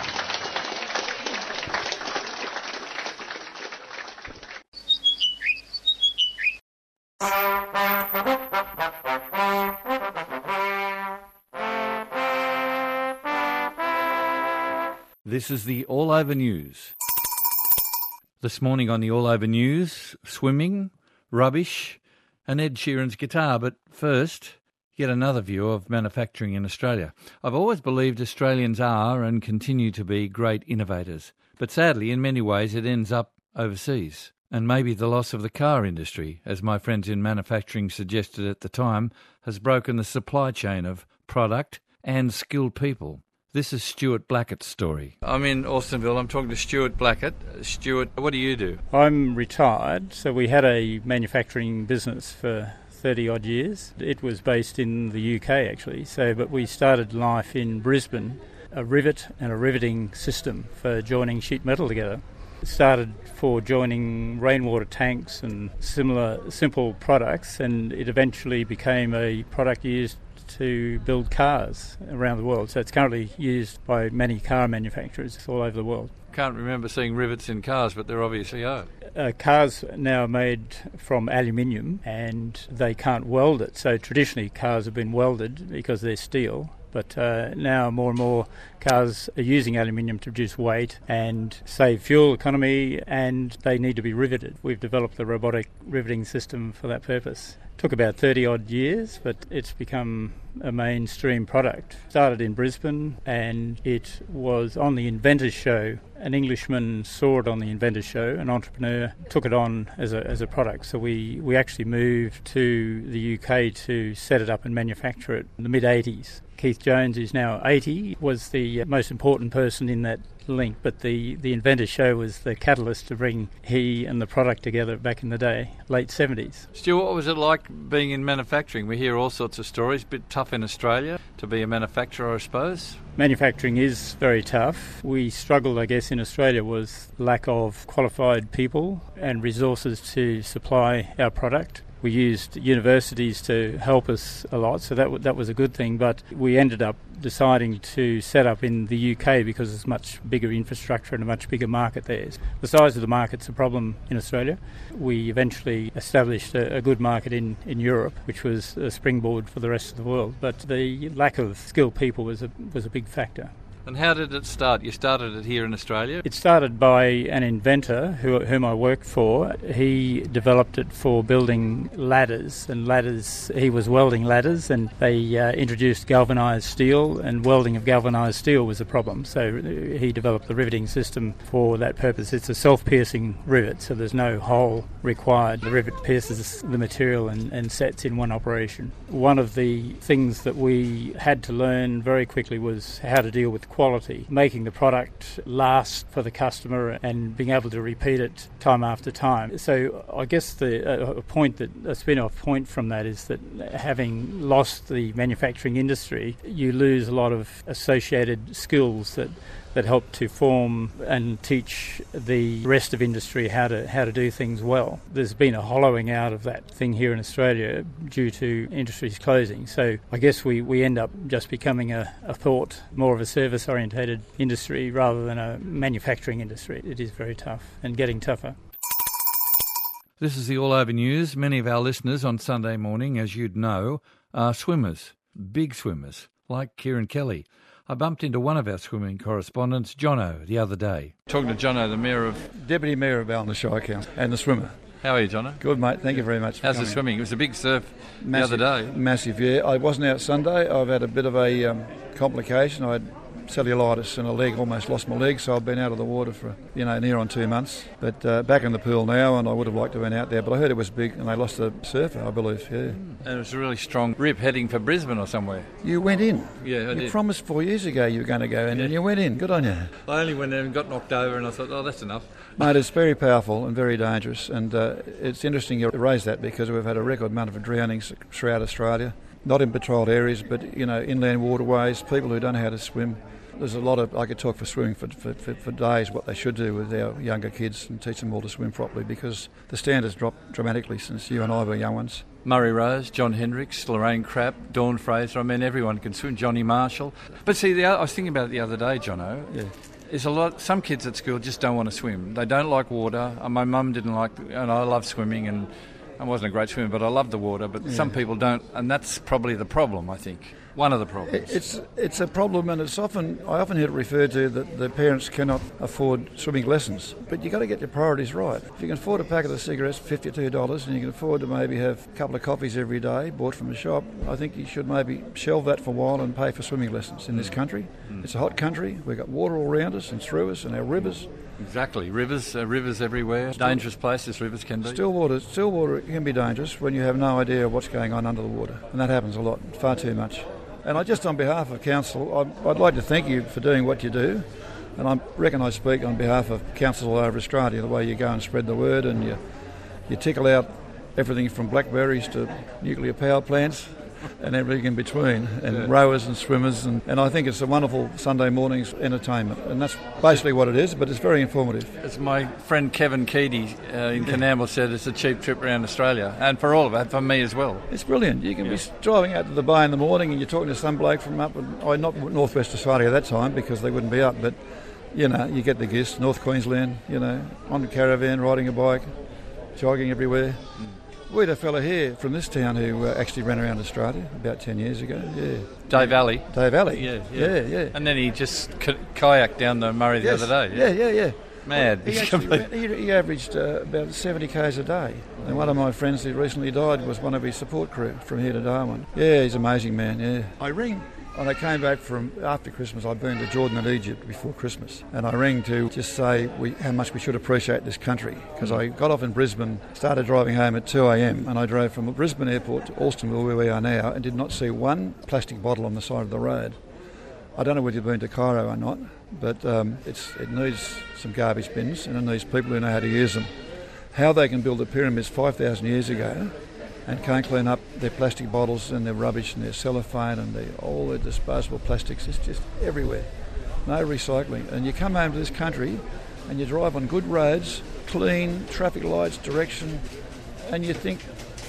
This is the All Over News. This morning on the All Over News, swimming, rubbish, and Ed Sheeran's guitar. But first, yet another view of manufacturing in Australia. I've always believed Australians are and continue to be great innovators. But sadly, in many ways, it ends up overseas. And maybe the loss of the car industry, as my friends in manufacturing suggested at the time, has broken the supply chain of product and skilled people. This is Stuart Blackett's story. I'm in Austinville. I'm talking to Stuart Blackett. Stuart, what do you do? I'm retired, so we had a manufacturing business for 30-odd years. It was based in the UK, actually, but we started life in Brisbane, a rivet and a riveting system for joining sheet metal together. It started for joining rainwater tanks and similar simple products, and it eventually became a product used to build cars around the world. So it's currently used by many car manufacturers all over the world. Can't remember seeing rivets in cars, but there obviously are. Cars now are made from aluminium and they can't weld it. So traditionally cars have been welded because they're steel. But now more and more cars are using aluminium to reduce weight and save fuel economy, and they need to be riveted. We've developed a robotic riveting system for that purpose. Took about 30-odd years, but it's become a mainstream product. Started in Brisbane, and it was on the Inventors Show. An Englishman saw it on the Inventors Show, an entrepreneur took it on as a product. So we actually moved to the UK to set it up and manufacture it in the mid-80s. Keith Jones is now 80, was the most important person in that link, but the Inventors Show was the catalyst to bring he and the product together back in the day, late 70s. Stuart, what was it like being in manufacturing? We hear all sorts of stories, a bit tough in Australia to be a manufacturer, I suppose. Manufacturing is very tough. We struggled, I guess, in Australia was lack of qualified people and resources to supply our product. We used universities to help us a lot, so that was a good thing. But we ended up deciding to set up in the UK because it's much bigger infrastructure and a much bigger market there. The size of the market's a problem in Australia. We eventually established a good market in Europe, which was a springboard for the rest of the world. But the lack of skilled people was a big factor. And how did it start? You started it here in Australia? It started by an inventor whom I worked for. He developed it for building ladders, he was welding ladders, and they introduced galvanised steel, and welding of galvanised steel was a problem. So he developed the riveting system for that purpose. It's a self-piercing rivet, so there's no hole required. The rivet pierces the material and sets in one operation. One of the things that we had to learn very quickly was how to deal with quality, making the product last for the customer and being able to repeat it time after time. So I guess a spin-off point from that is that having lost the manufacturing industry, you lose a lot of associated skills that help to form and teach the rest of industry how to do things well. There's been a hollowing out of that thing here in Australia due to industries closing. So I guess we end up just becoming more of a service-orientated industry rather than a manufacturing industry. It is very tough and getting tougher. This is the All Over News. Many of our listeners on Sunday morning, as you'd know, are swimmers, big swimmers, like Kieran Kelly. I bumped into one of our swimming correspondents, Jono, the other day. Talking to Jono, the Mayor of... Deputy Mayor of Ballina Shire Council and the swimmer. How are you, Jono? Good, mate. Thank you very much. How's the swimming? It was a big surf massive, the other day. Massive, yeah. I wasn't out Sunday. I've had a bit of a complication. I had cellulitis in a leg, almost lost my leg, so I've been out of the water for, near on 2 months. But back in the pool now, and I would have liked to have been out there, but I heard it was big, and they lost the surfer, I believe, yeah. And it was a really strong rip heading for Brisbane or somewhere. You went in? Yeah, I did. You promised 4 years ago you were going to go in, and you went in. Good on you. I only went in and got knocked over, and I thought, that's enough. Mate, it's very powerful and very dangerous, and it's interesting you raise that because we've had a record amount of drownings throughout Australia, not in patrolled areas, but, inland waterways, people who don't know how to swim. There's a lot of, I could talk for swimming for days, what they should do with our younger kids and teach them all to swim properly because the standards dropped dramatically since you and I were young ones. Murray Rose, John Hendricks, Lorraine Crapp, Dawn Fraser, everyone can swim, Johnny Marshall. But see, I was thinking about it the other day, Jono. Yeah. Some kids at school just don't want to swim. They don't like water. My mum didn't like, and I love swimming, and I wasn't a great swimmer, but I love the water. But some people don't, and that's probably the problem, I think. One of the problems. It's a problem, and I often hear it referred to that the parents cannot afford swimming lessons. But you've got to get your priorities right. If you can afford a packet of cigarettes for $52 and you can afford to maybe have a couple of coffees every day bought from the shop, I think you should maybe shelve that for a while and pay for swimming lessons in this country. It's a hot country. We've got water all around us and through us and our rivers. Exactly. Rivers everywhere. Dangerous places rivers can be. Still water can be dangerous when you have no idea what's going on under the water. And that happens a lot, far too much. And on behalf of Council, I'd like to thank you for doing what you do. And I reckon I speak on behalf of councils all over Australia, the way you go and spread the word and you tickle out everything from blackberries to nuclear power plants and everything in between, and rowers and swimmers. And I think it's a wonderful Sunday morning's entertainment. And that's basically what it is, but it's very informative. As my friend Kevin Keady in Canamble said, it's a cheap trip around Australia. And for all of it, for me as well. It's brilliant. You can be driving out to the bay in the morning and you're talking to some bloke from not Northwest Australia at that time because they wouldn't be up, but, you get the gist. North Queensland, on a caravan, riding a bike, jogging everywhere. We had a fella here from this town who actually ran around Australia about 10 years ago. Yeah, Dave Alley. Yeah. And then he just kayaked down the Murray the other day. Yeah. Mad. He averaged about 70 k's a day. And one of my friends who recently died was one of his support crew from here to Darwin. Yeah, he's an amazing man. Yeah. I ring. When I came back from after Christmas, I'd been to Jordan and Egypt before Christmas, and I rang to just say how much we should appreciate this country, because I got off in Brisbane, started driving home at 2 a.m, and I drove from Brisbane Airport to Alstonville, where we are now, and did not see one plastic bottle on the side of the road. I don't know whether you've been to Cairo or not, but it needs some garbage bins, and it needs people who know how to use them. How they can build the pyramids 5,000 years ago and can't clean up their plastic bottles and their rubbish and their cellophane and all their disposable plastics. It's just everywhere. No recycling. And you come home to this country and you drive on good roads, clean, traffic lights, direction, and you think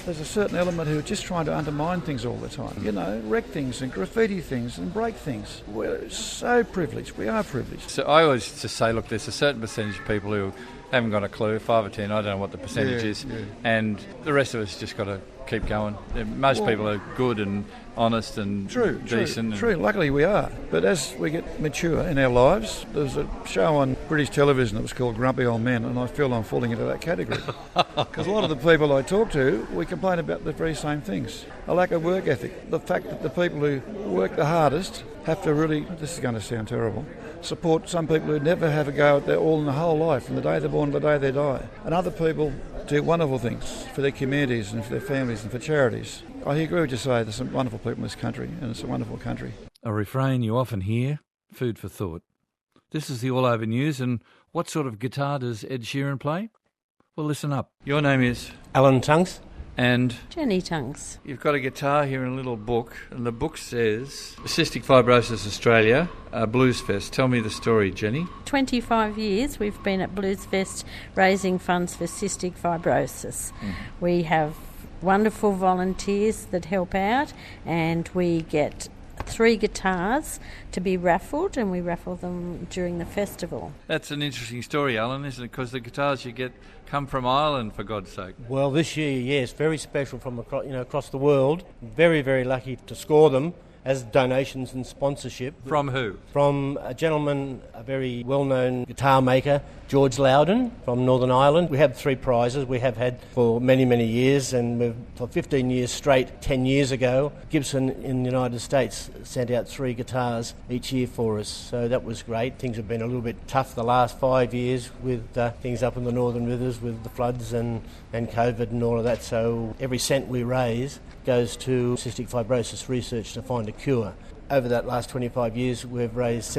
there's a certain element who are just trying to undermine things all the time. You know, wreck things and graffiti things and break things. We're so privileged. We are privileged. So I always just say, look, there's a certain percentage of people who haven't got a clue, 5 or 10, I don't know what the percentage is, and the rest of us just got to keep going. Most people are good and honest and decent. True. Luckily we are. But as we get mature in our lives, there's a show on British television that was called Grumpy Old Men, and I feel I'm falling into that category. Because a lot of the people I talk to, we complain about the very same things. A lack of work ethic. The fact that the people who work the hardest have to really, this is going to sound terrible, support some people who never have a go at their all in the whole life, from the day they're born to the day they die. And other people do wonderful things for their communities and for their families and for charities. I agree with you say there's some wonderful people in this country, and it's a wonderful country. A refrain you often hear, food for thought. This is the All Over News, and what sort of guitar does Ed Sheeran play? Well, listen up. Your name is? Alan Tunks. And? Jenny Tunks. You've got a guitar here in a little book, and the book says Cystic Fibrosis Australia, Blues Fest. Tell me the story, Jenny. 25 years we've been at Blues Fest raising funds for cystic fibrosis. We have wonderful volunteers that help out, and we get 3 guitars to be raffled, and we raffle them during the festival. That's an interesting story, Alan, isn't it? Because the guitars you get come from Ireland, for God's sake. Well, this year, yes, very special from across the world. Very, very lucky to score them as donations and sponsorship. From who? From a gentleman, a very well-known guitar maker, George Loudon from Northern Ireland. We have 3 prizes we have had for many, many years, and for 15 years straight, 10 years ago, Gibson in the United States sent out 3 guitars each year for us. So that was great. Things have been a little bit tough the last 5 years with things up in the Northern Rivers with the floods and COVID and all of that. So every cent we raise goes to cystic fibrosis research to find a cure. Over that last 25 years, we've raised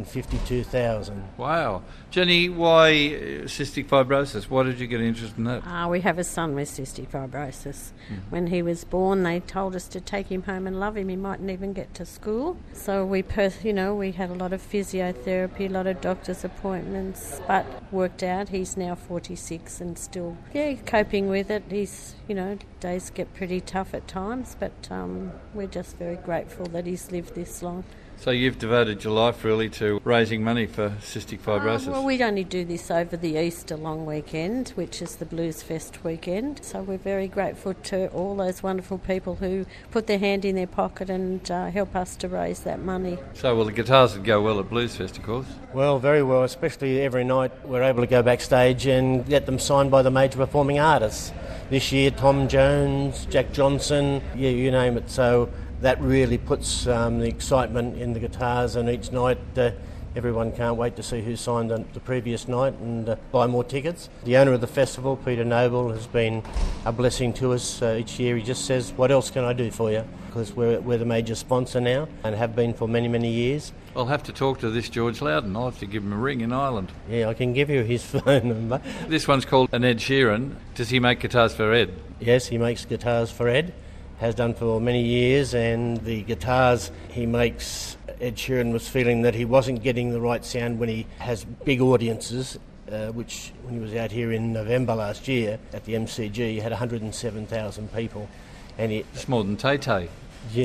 $752,000. Wow. Jenny, why cystic fibrosis? Why did you get interested in that? We have a son with cystic fibrosis. When he was born, they told us to take him home and love him. He mightn't even get to school. So we had a lot of physiotherapy, a lot of doctor's appointments, but worked out. He's now 46 and still, coping with it. He's, days get pretty tough at times, but we're just very grateful that he's lived this long. So you've devoted your life really to raising money for cystic fibrosis? Well, we'd only do this over the Easter long weekend, which is the Blues Fest weekend. So we're very grateful to all those wonderful people who put their hand in their pocket and help us to raise that money. So, the guitars would go well at Blues Fest, of course? Well, very well, especially every night we're able to go backstage and get them signed by the major performing artists. This year, Tom Jones, Jack Johnson, you name it. So that really puts the excitement in the guitars, and each night everyone can't wait to see who signed the previous night and buy more tickets. The owner of the festival, Peter Noble, has been a blessing to us each year. He just says, what else can I do for you? Because we're the major sponsor now and have been for many, many years. I'll have to talk to this George Loudon. I'll have to give him a ring in Ireland. Yeah, I can give you his phone number. This one's called an Ed Sheeran. Does he make guitars for Ed? Yes, he makes guitars for Ed. Has done for many years, and the guitars he makes, Ed Sheeran was feeling that he wasn't getting the right sound when he has big audiences, which when he was out here in November last year at the MCG, he had 107,000 people. And it's more than Tay-Tay. Yeah.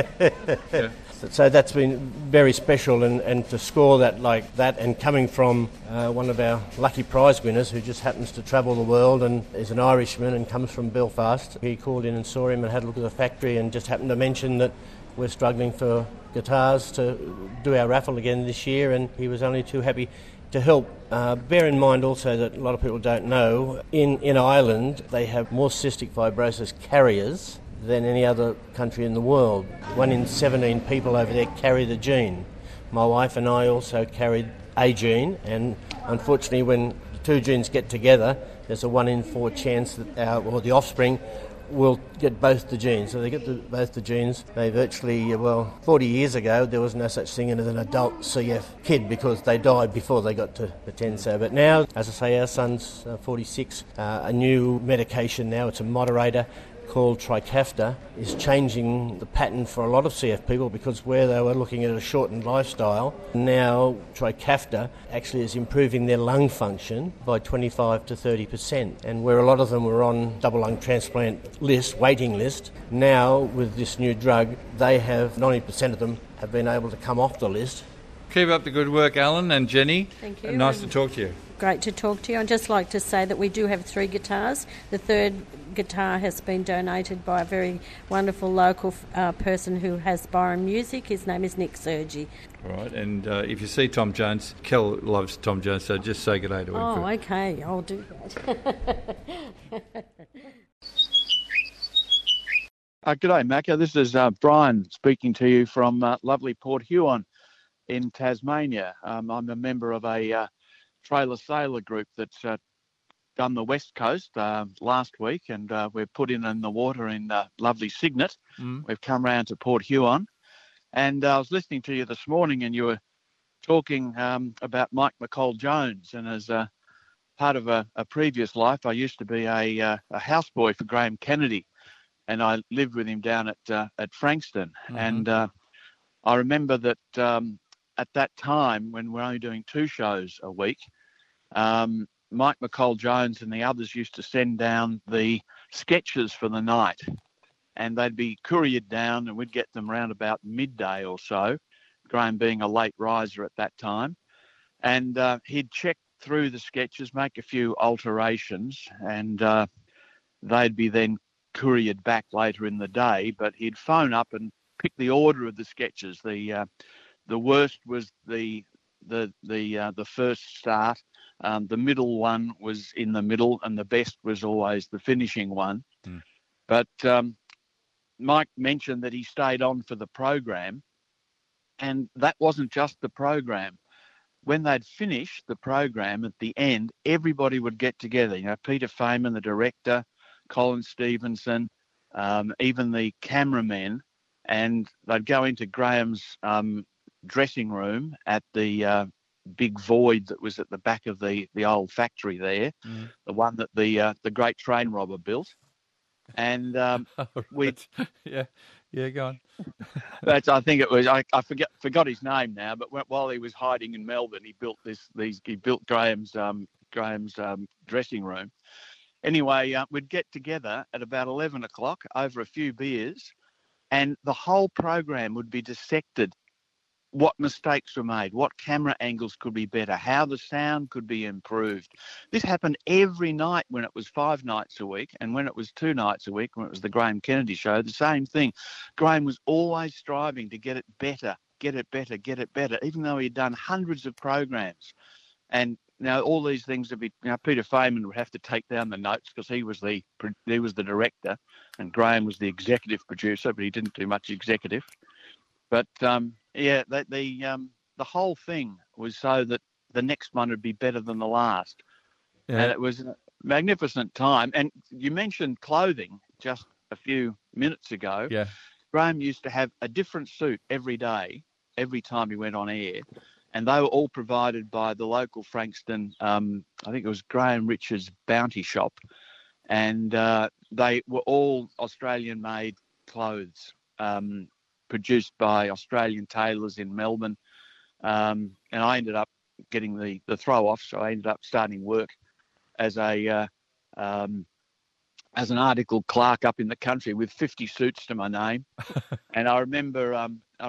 Yeah. So that's been very special, and to score that like that, and coming from one of our lucky prize winners who just happens to travel the world and is an Irishman and comes from Belfast. He called in and saw him and had a look at the factory and just happened to mention that we're struggling for guitars to do our raffle again this year, and he was only too happy to help. Bear in mind also that a lot of people don't know, in Ireland they have more cystic fibrosis carriers than any other country in the world. 1 in 17 people over there carry the gene. My wife and I also carried a gene, and unfortunately when the 2 genes get together, there's a 1 in 4 chance that the offspring will get both the genes. So they get both the genes. They virtually, 40 years ago, there was no such thing as an adult CF kid because they died before they got to the 10. So, but now, as I say, our son's 46, a new medication now, it's a moderator, called Trikafta is changing the pattern for a lot of CF people, because where they were looking at a shortened lifestyle, now Trikafta actually is improving their lung function by 25 to 30%. And where a lot of them were on double lung transplant waiting list, now with this new drug, they have 90% of them have been able to come off the list. Keep up the good work, Alan and Jenny. Thank you. Nice to talk to you. Great to talk to you. I'd just like to say that we do have 3 guitars. The third guitar has been donated by a very wonderful local person who has Byron Music. His name is Nick Sergi. All right, and if you see Tom Jones, Kel loves Tom Jones, so just say good day to him. Oh, okay, I'll do that. G'day, Macca. This is Brian speaking to you from lovely Port Huon in Tasmania. I'm a member of a trailer sailor group that's done the West Coast last week, and we've put in the water in lovely Cygnet. We've come round to Port Huon, and I was listening to you this morning, and you were talking about Mike McCall Jones, and as part of a previous life, I used to be a houseboy for Graham Kennedy, and I lived with him down at Frankston. And I remember that at that time, when we're only doing 2 shows a week, Mike McCall Jones and the others used to send down the sketches for the night, and they'd be couriered down, and we'd get them round about midday or so, Graham being a late riser at that time. And he'd check through the sketches, make a few alterations, and they'd be then couriered back later in the day. But he'd phone up and pick the order of the sketches. The worst was the first start. The middle one was in the middle, and the best was always the finishing one. But Mike mentioned that he stayed on for the program, and that wasn't just the program. When they'd finished the program at the end, everybody would get together. You know, Peter Feynman, the director, Colin Stevenson, even the cameramen, and they'd go into Graham's dressing room at the big void that was at the back of the old factory there, the one that the great train robber built. And yeah, go on. I think it was. I forgot his name now. But while he was hiding in Melbourne, he built he built Graham's dressing room. Anyway, we'd get together at about 11 o'clock over a few beers, and the whole program would be dissected. What mistakes were made, what camera angles could be better, how the sound could be improved. This happened every night when it was 5 nights a week, and when it was 2 nights a week, when it was the Graham Kennedy show, the same thing. Graham was always striving to get it better, even though he'd done hundreds of programs. And now all these things would be, Peter Feynman would have to take down the notes because he was the director, and Graham was the executive producer, but he didn't do much executive. But the whole thing was so that the next one would be better than the last. Yeah. And it was a magnificent time. And you mentioned clothing just a few minutes ago. Yeah. Graham used to have a different suit every day, every time he went on air. And they were all provided by the local Frankston, I think it was Graham Richards Bounty Shop. And they were all Australian-made clothes, produced by Australian tailors in Melbourne. And I ended up getting the throw-off, so I ended up starting work as an article clerk up in the country with 50 suits to my name. And I remember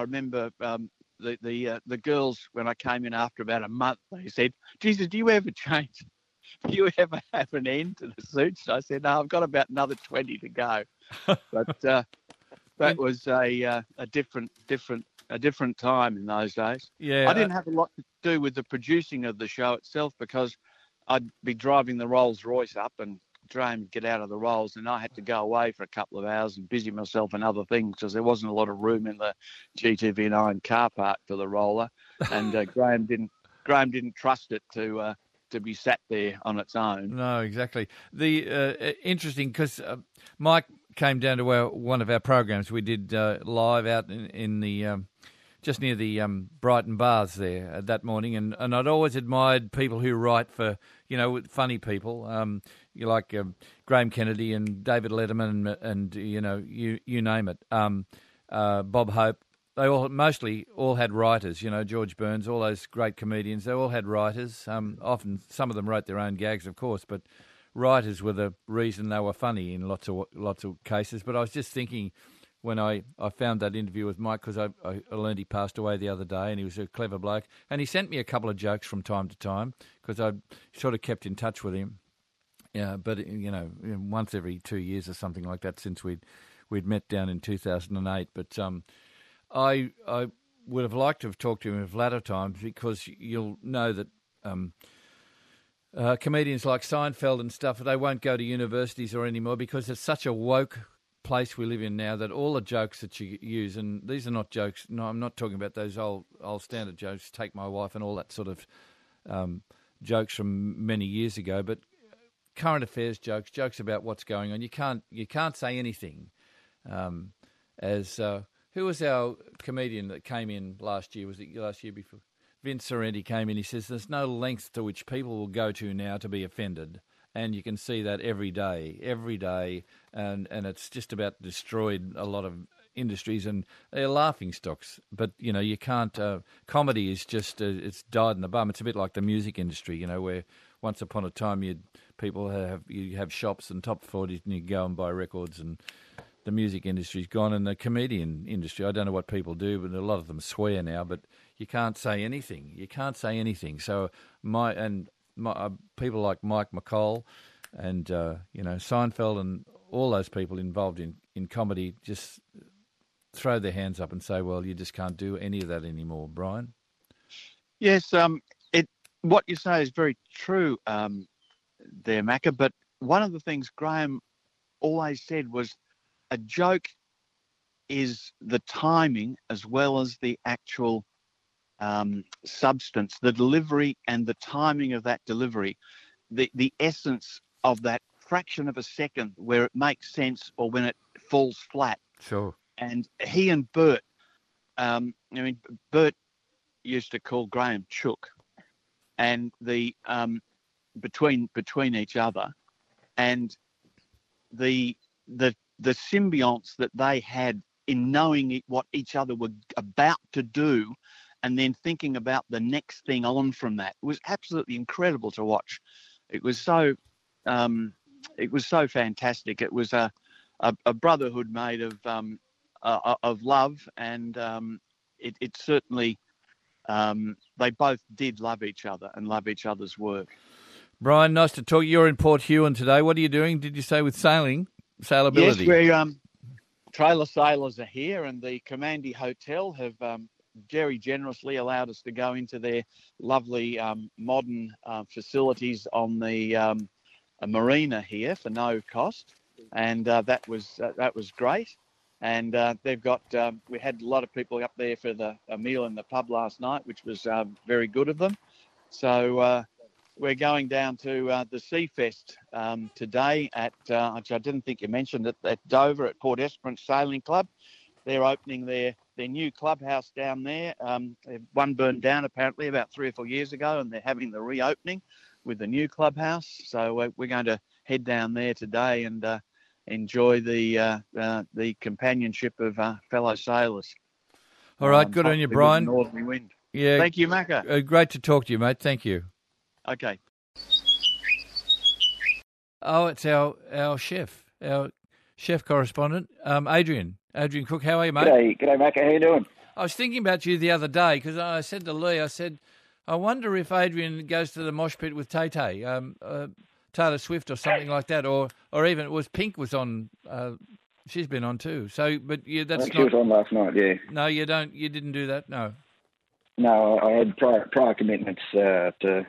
the girls, when I came in after about a month, they said, "Jesus, do you ever change? Do you ever have an end to the suits?" I said, "No, I've got about another 20 to go." But that was a different time in those days. Yeah, I didn't have a lot to do with the producing of the show itself because I'd be driving the Rolls Royce up and Graham would get out of the Rolls, and I had to go away for a couple of hours and busy myself in other things because there wasn't a lot of room in the GTV9 car park for the roller, and Graham didn't trust it to be sat there on its own. No, exactly. The interesting because Mike came down to one of our programs we did live out in the just near the Brighton Baths there that morning, and I'd always admired people who write for funny people. you like Graham Kennedy and David Letterman and you name it. Bob Hope. They mostly all had writers. George Burns, all those great comedians. They all had writers. Often some of them wrote their own gags, of course, but writers were the reason they were funny in lots of cases. But I was just thinking when I found that interview with Mike, because I learned he passed away the other day, and he was a clever bloke. And he sent me a couple of jokes from time to time because I sort of kept in touch with him. Yeah, but once every 2 years or something like that since we'd met down in 2008. But I would have liked to have talked to him in latter times, because you'll know that comedians like Seinfeld and stuff, they won't go to universities or anymore because it's such a woke place we live in now that all the jokes that you use, and these are not jokes, no, I'm not talking about those old standard jokes, take my wife and all that sort of jokes from many years ago, but current affairs jokes about what's going on. You can't say anything. Who was our comedian that came in last year? Was it last year before? Vince Sorrenti came in. He says there's no length to which people will go to now to be offended, and you can see that every day, and it's just about destroyed a lot of industries, and they're laughing stocks. But you can't. Comedy is just it's died in the bum. It's a bit like the music industry, where once upon a time you have shops and top 40s, and you go and buy records, and the music industry's gone, and the comedian industry, I don't know what people do, but a lot of them swear now, but you can't say anything. So people like Mike McCall and, Seinfeld and all those people involved in comedy just throw their hands up and say, well, you just can't do any of that anymore. Brian? Yes, what you say is very true there, Macca, but one of the things Graham always said was, a joke is the timing as well as the actual substance, the delivery and the timing of that delivery, the essence of that fraction of a second where it makes sense or when it falls flat. Sure. And he and Bert, Bert used to call Graham Chook, and the between each other, and the symbionce that they had in knowing what each other were about to do and then thinking about the next thing on from that was absolutely incredible to watch. It was so fantastic. It was a brotherhood made of love, and it certainly they both did love each other and love each other's work. Brian, nice to talk. You're in Port Huon today. What are you doing, did you say, with sailability? Yes, we trailer sailors are here, and the Commandy Hotel have very generously allowed us to go into their lovely modern facilities on the marina here for no cost, and that was great. And they've got we had a lot of people up there for a meal in the pub last night, which was very good of them. So we're going down to the Sea Fest today at, which I didn't think you mentioned it, at Dover at Port Esperance Sailing Club. They're opening their new clubhouse down there. One burned down apparently about 3 or 4 years ago, and they're having the reopening with the new clubhouse. So we're going to head down there today and enjoy the companionship of fellow sailors. All right, good on you, Brian. Northerly wind. Yeah, thank you, Macca. Great to talk to you, mate. Thank you. Okay. Oh, it's our chef correspondent, Adrian Cook. How are you, mate? G'day, Macca. How you doing? I was thinking about you the other day because I said to Lee, I wonder if Adrian goes to the mosh pit with Tay-Tay, Taylor Swift or something like that, or even it was Pink was on. She's been on too. So, but yeah, that's not. She was on last night. Yeah. No, you don't. You didn't do that. No. No, I had prior commitments to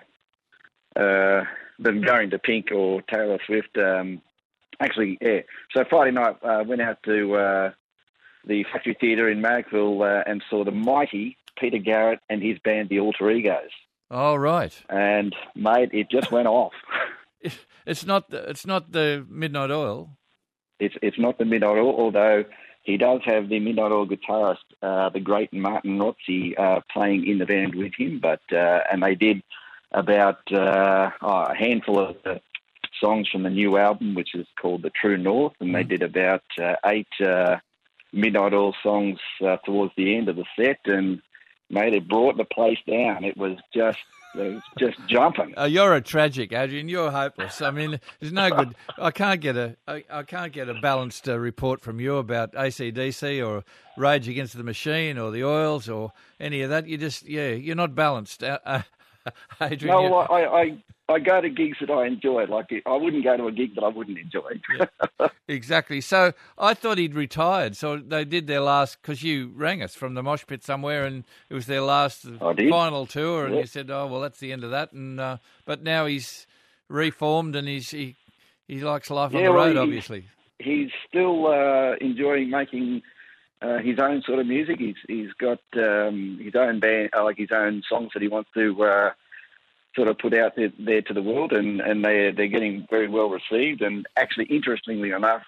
them going to Pink or Taylor Swift. Actually, yeah. So Friday night, went out to the Factory Theatre in Marrickville and saw the mighty Peter Garrett and his band, the Alter Egos. Oh, right. And mate, it just went off. It's not the Midnight Oil. It's not the Midnight Oil, although he does have the Midnight Oil guitarist, the great Martin Rotzi, playing in the band with him. But and they did about a handful of songs from the new album, which is called The True North, and they did about 8 Midnight Oil songs towards the end of the set, and mate, it brought the place down. It was just jumping. You're a tragic, Adrian. You're hopeless. I mean, there's no good. I can't get a balanced report from you about AC/DC or Rage Against the Machine or the Oils or any of that. You're not balanced, Adrian. No, I go to gigs that I enjoy. Like, I wouldn't go to a gig that I wouldn't enjoy. Exactly. So I thought he'd retired. So they did their last, because you rang us from the mosh pit somewhere, and it was their last final tour, and you said, "Oh, well, that's the end of that." And but now he's reformed, and he likes life on the road. Obviously, he's still enjoying making his own sort of music. He's got his own band, like his own songs that he wants to sort of put out there to the world, and they're getting very well received. And actually, interestingly enough,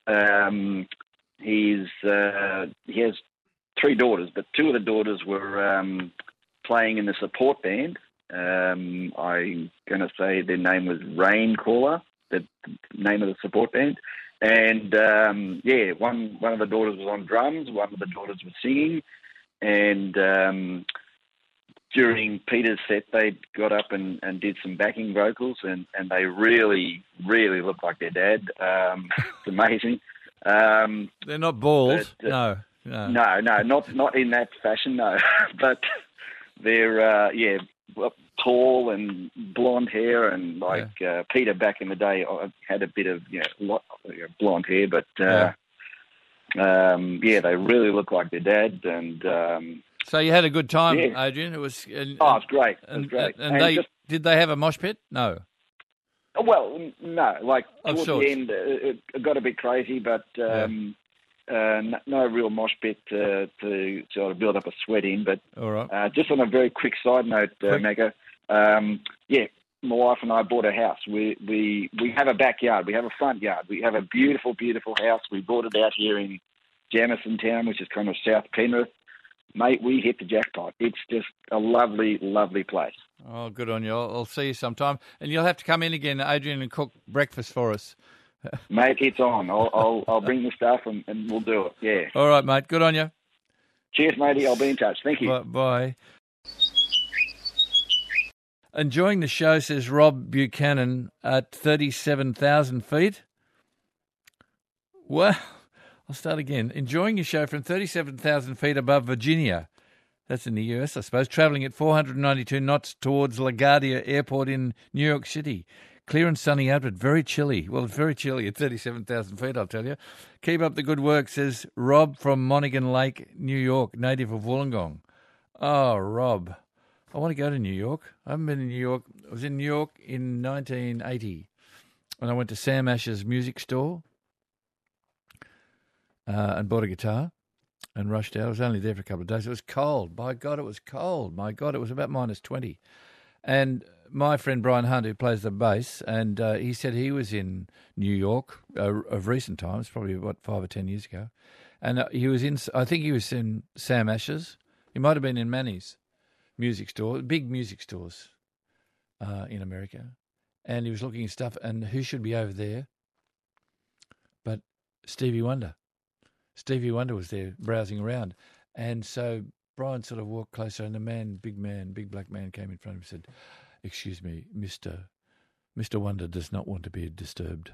he has 3 daughters, but 2 of the daughters were playing in the support band. I'm going to say their name was Rain Caller, the name of the support band. And one of the daughters was on drums, one of the daughters was singing, and during Peter's set, they got up and did some backing vocals, and they really, really look like their dad. It's amazing. They're not bald. No, not in that fashion. No, but they're tall and blonde hair, and Peter back in the day had a bit of blonde hair, but they really look like their dad, and. So you had a good time, Adrian. It was. It's great. It was great. And did they have a mosh pit? No. Well, no. Like towards the end, it got a bit crazy, but no real mosh pit to sort of build up a sweat in. But all right. Just on a very quick side note, Maggo. My wife and I bought a house. We have a backyard. We have a front yard. We have a beautiful, beautiful house. We bought it out here in Jamison Town, which is kind of South Penrith. Mate, we hit the jackpot. It's just a lovely, lovely place. Oh, good on you. I'll see you sometime. And you'll have to come in again, Adrian, and cook breakfast for us. Mate, it's on. I'll bring the stuff and we'll do it, yeah. All right, mate. Good on you. Cheers, matey. I'll be in touch. Thank you. Bye. Enjoying the show, says Rob Buchanan, at 37,000 feet. Well, I'll start again. Enjoying your show from 37,000 feet above Virginia. That's in the US, I suppose. Travelling at 492 knots towards LaGuardia Airport in New York City. Clear and sunny out, but very chilly. Well, it's very chilly at 37,000 feet, I'll tell you. Keep up the good work, says Rob from Monaghan Lake, New York, native of Wollongong. Oh, Rob. I want to go to New York. I haven't been in New York. I was in New York in 1980 when I went to Sam Ash's music store. And bought a guitar and rushed out. I was only there for a couple of days. It was cold. By God, it was cold. My God, it was about -20. And my friend Brian Hunt, who plays the bass, and he said he was in New York of recent times, probably about 5 or 10 years ago. And he was in, I think he was in Sam Ash's. He might have been in Manny's music store, big music stores in America. And he was looking at stuff, and who should be over there but Stevie Wonder. Stevie Wonder was there browsing around. And so Brian sort of walked closer, and the big black man came in front of him and said, "Excuse me, Mr. Wonder does not want to be disturbed."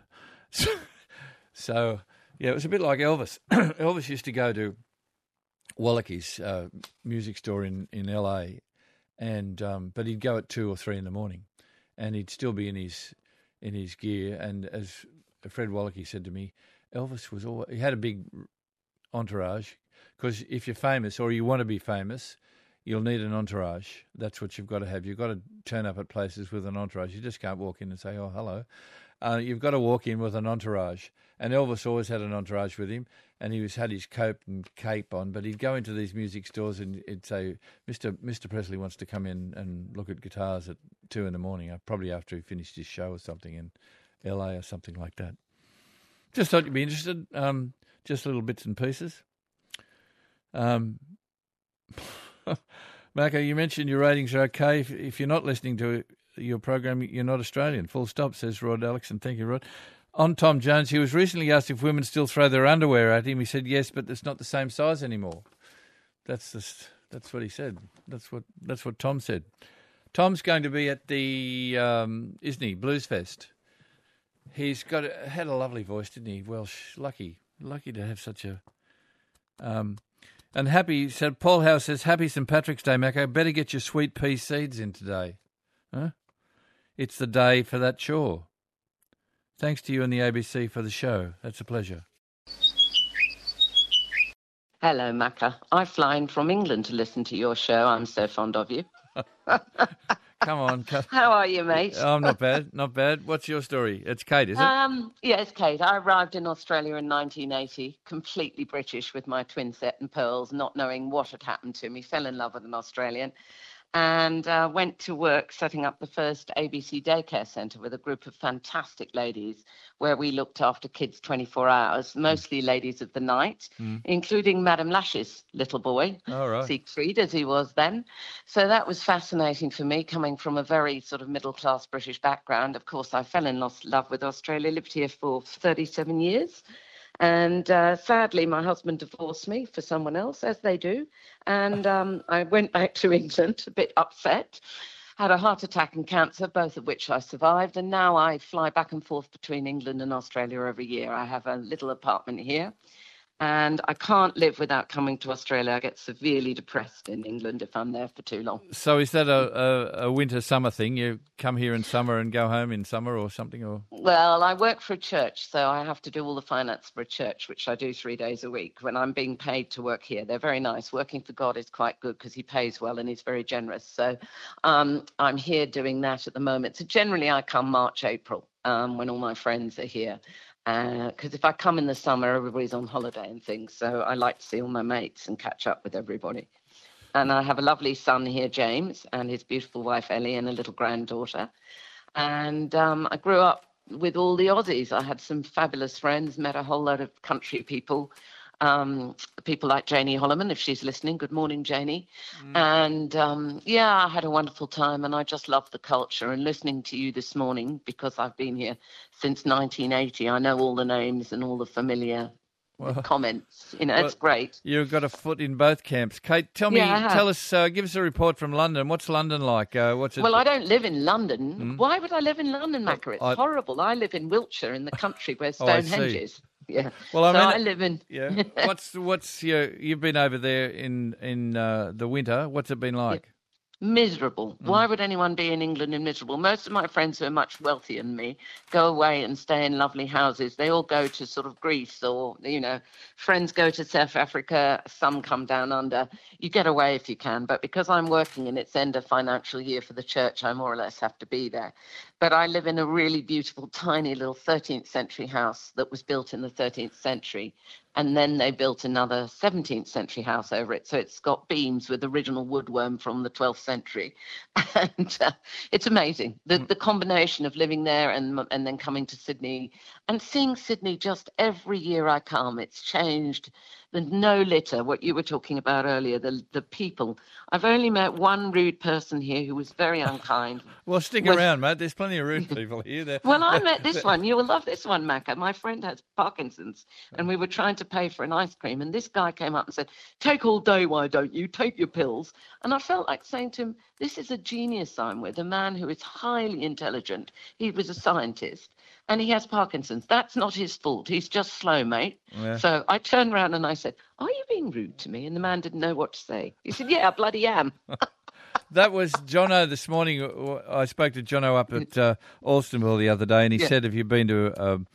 So it was a bit like Elvis. Elvis used to go to Wallake's music store in LA, and but he'd go at 2 or 3 in the morning, and he'd still be in his gear. And as Fred Wallake said to me, Elvis he had a big entourage, because if you're famous or you want to be famous, you'll need an entourage. That's what you've got to have. You've got to turn up at places with an entourage. You just can't walk in and say, "Oh, hello." You've got to walk in with an entourage. And Elvis always had an entourage with him, and he had his coat and cape on, but he'd go into these music stores and he'd say, Mr. Presley wants to come in and look at guitars at 2 in the morning, probably after he finished his show or something in LA or something like that. Just thought you'd be interested. Just little bits and pieces. Marco, you mentioned your ratings are okay. If you're not listening to your program, you're not Australian. Full stop, says Rod Alexson. Thank you, Rod. On Tom Jones, he was recently asked if women still throw their underwear at him. He said yes, but it's not the same size anymore. That's what he said. That's what Tom said. Tom's going to be at the isn't he, Blues Fest. He's had a lovely voice, didn't he? Welsh, lucky to have such a. And happy said Paul Howe says happy St Patrick's Day, Macca. Better get your sweet pea seeds in today. Huh? It's the day for that chore. Thanks to you and the ABC for the show. That's a pleasure. Hello, Macca. I fly in from England to listen to your show. I'm so fond of you. Come on. How are you, mate? I'm not bad, not bad. What's your story? It's Kate, is it? Yeah, it's Kate. I arrived in Australia in 1980, completely British with my twin set and pearls, not knowing what had happened to me. Fell in love with an Australian and went to work setting up the first ABC daycare centre with a group of fantastic ladies where we looked after kids 24 hours, mostly ladies of the night, including Madame Lash's little boy, Siegfried, as he was then. So that was fascinating for me, coming from a very sort of middle-class British background. Of course, I fell in love with Australia, lived here for 37 years. And sadly, my husband divorced me for someone else, as they do. And I went back to England, a bit upset, had a heart attack and cancer, both of which I survived. And now I fly back and forth between England and Australia every year. I have a little apartment here. And I can't live without coming to Australia. I get severely depressed in England if I'm there for too long. So is that a winter-summer thing? You come here in summer and go home in summer or something? Or Well, I work for a church, so I have to do all the finance for a church, which I do 3 days a week when I'm being paid to work here. They're very nice. Working for God is quite good because he pays well and he's very generous. So I'm here doing that at the moment. So generally I come March, April when all my friends are here. Because if I come in the summer, everybody's on holiday and things. So I like to see all my mates and catch up with everybody. And I have a lovely son here, James, and his beautiful wife, Ellie, and a little granddaughter. And I grew up with all the Aussies. I had some fabulous friends, met a whole lot of country people. People like Janie Holloman, if she's listening. Good morning, Janie. And I had a wonderful time, and I just love the culture. And listening to you this morning, because I've been here since 1980, I know all the names and all the familiar comments. It's great. You've got a foot in both camps. Kate, tell us, give us a report from London. What's London like? Well, I don't live in London. Why would I live in London, Macca? It's horrible. I live in Wiltshire, in the country where Stonehenge is. Yeah. Well, I live in. Yeah. What's you've been over there in the winter? What's it been like? Miserable. Why would anyone be in England and miserable? Most of my friends who are much wealthier than me go away and stay in lovely houses. They all go to sort of Greece or, friends go to South Africa. Some come down under. You get away if you can. But because I'm working and it's end of financial year for the church, I more or less have to be there. But I live in a really beautiful, tiny little 13th century house that was built in the 13th century. And then they built another 17th century house over it. So it's got beams with original woodworm from the 12th century. And it's amazing. The combination of living there and then coming to Sydney and seeing Sydney just every year I come. It's changed. The no litter, what you were talking about earlier, the people. I've only met one rude person here who was very unkind. Well, stick around, mate. There's plenty of rude people here. Well, I met this one. You will love this one, Macca. My friend has Parkinson's, and we were trying to pay for an ice cream, and this guy came up and said, "Take all day, why don't you? Take your pills." And I felt like saying to him, this is a genius I'm with, a man who is highly intelligent. He was a scientist. And he has Parkinson's. That's not his fault. He's just slow, mate. Yeah. So I turned around and I said, "Are you being rude to me?" And the man didn't know what to say. He said, "Yeah, I bloody am." That was Jono this morning. I spoke to Jono up at Alstonville the other day, and he said, "Have you been to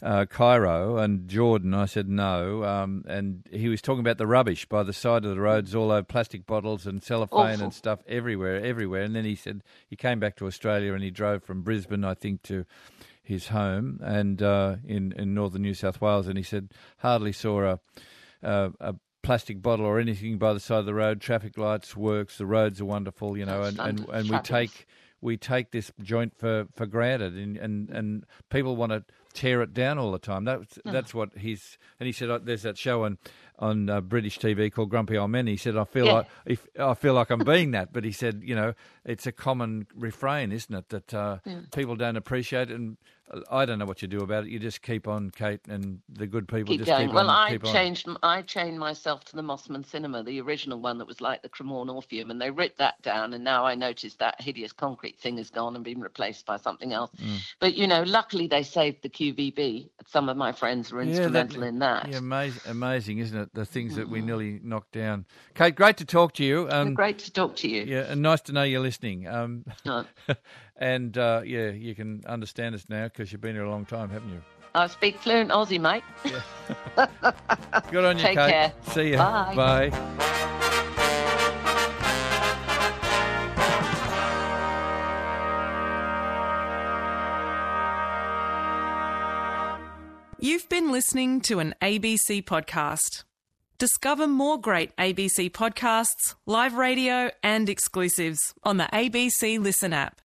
Cairo and Jordan?" I said, "No." And he was talking about the rubbish by the side of the roads, all over plastic bottles and cellophane and stuff everywhere. And then he said he came back to Australia and he drove from Brisbane, I think, to his home and in northern New South Wales, and he said hardly saw a plastic bottle or anything by the side of the road. Traffic lights works, the roads are wonderful, and we take this joint for granted, and people want to tear it down all the time. That's what he's. And he said, there's that show on British TV called Grumpy Old Men. He said, I feel like I'm being that. But he said, it's a common refrain, isn't it, that people don't appreciate it. And I don't know what you do about it. You just keep on, Kate, and the good people keep just going. keep well, on. I chained myself to the Mossman Cinema, the original one that was like the Cremorne Orpheum, and they ripped that down, and now I noticed that hideous concrete thing has gone and been replaced by something else. But, luckily they saved the QVB. Some of my friends were instrumental in that. Yeah, amazing, isn't it, the things that we nearly knocked down. Kate, great to talk to you. Great to talk to you. Yeah, and nice to know you're listening. And, you can understand us now because you've been here a long time, haven't you? I speak fluent Aussie, mate. Yeah. Good on you, Take Kate. care. See you. Bye. Bye. You've been listening to an ABC podcast. Discover more great ABC podcasts, live radio and exclusives on the ABC Listen app.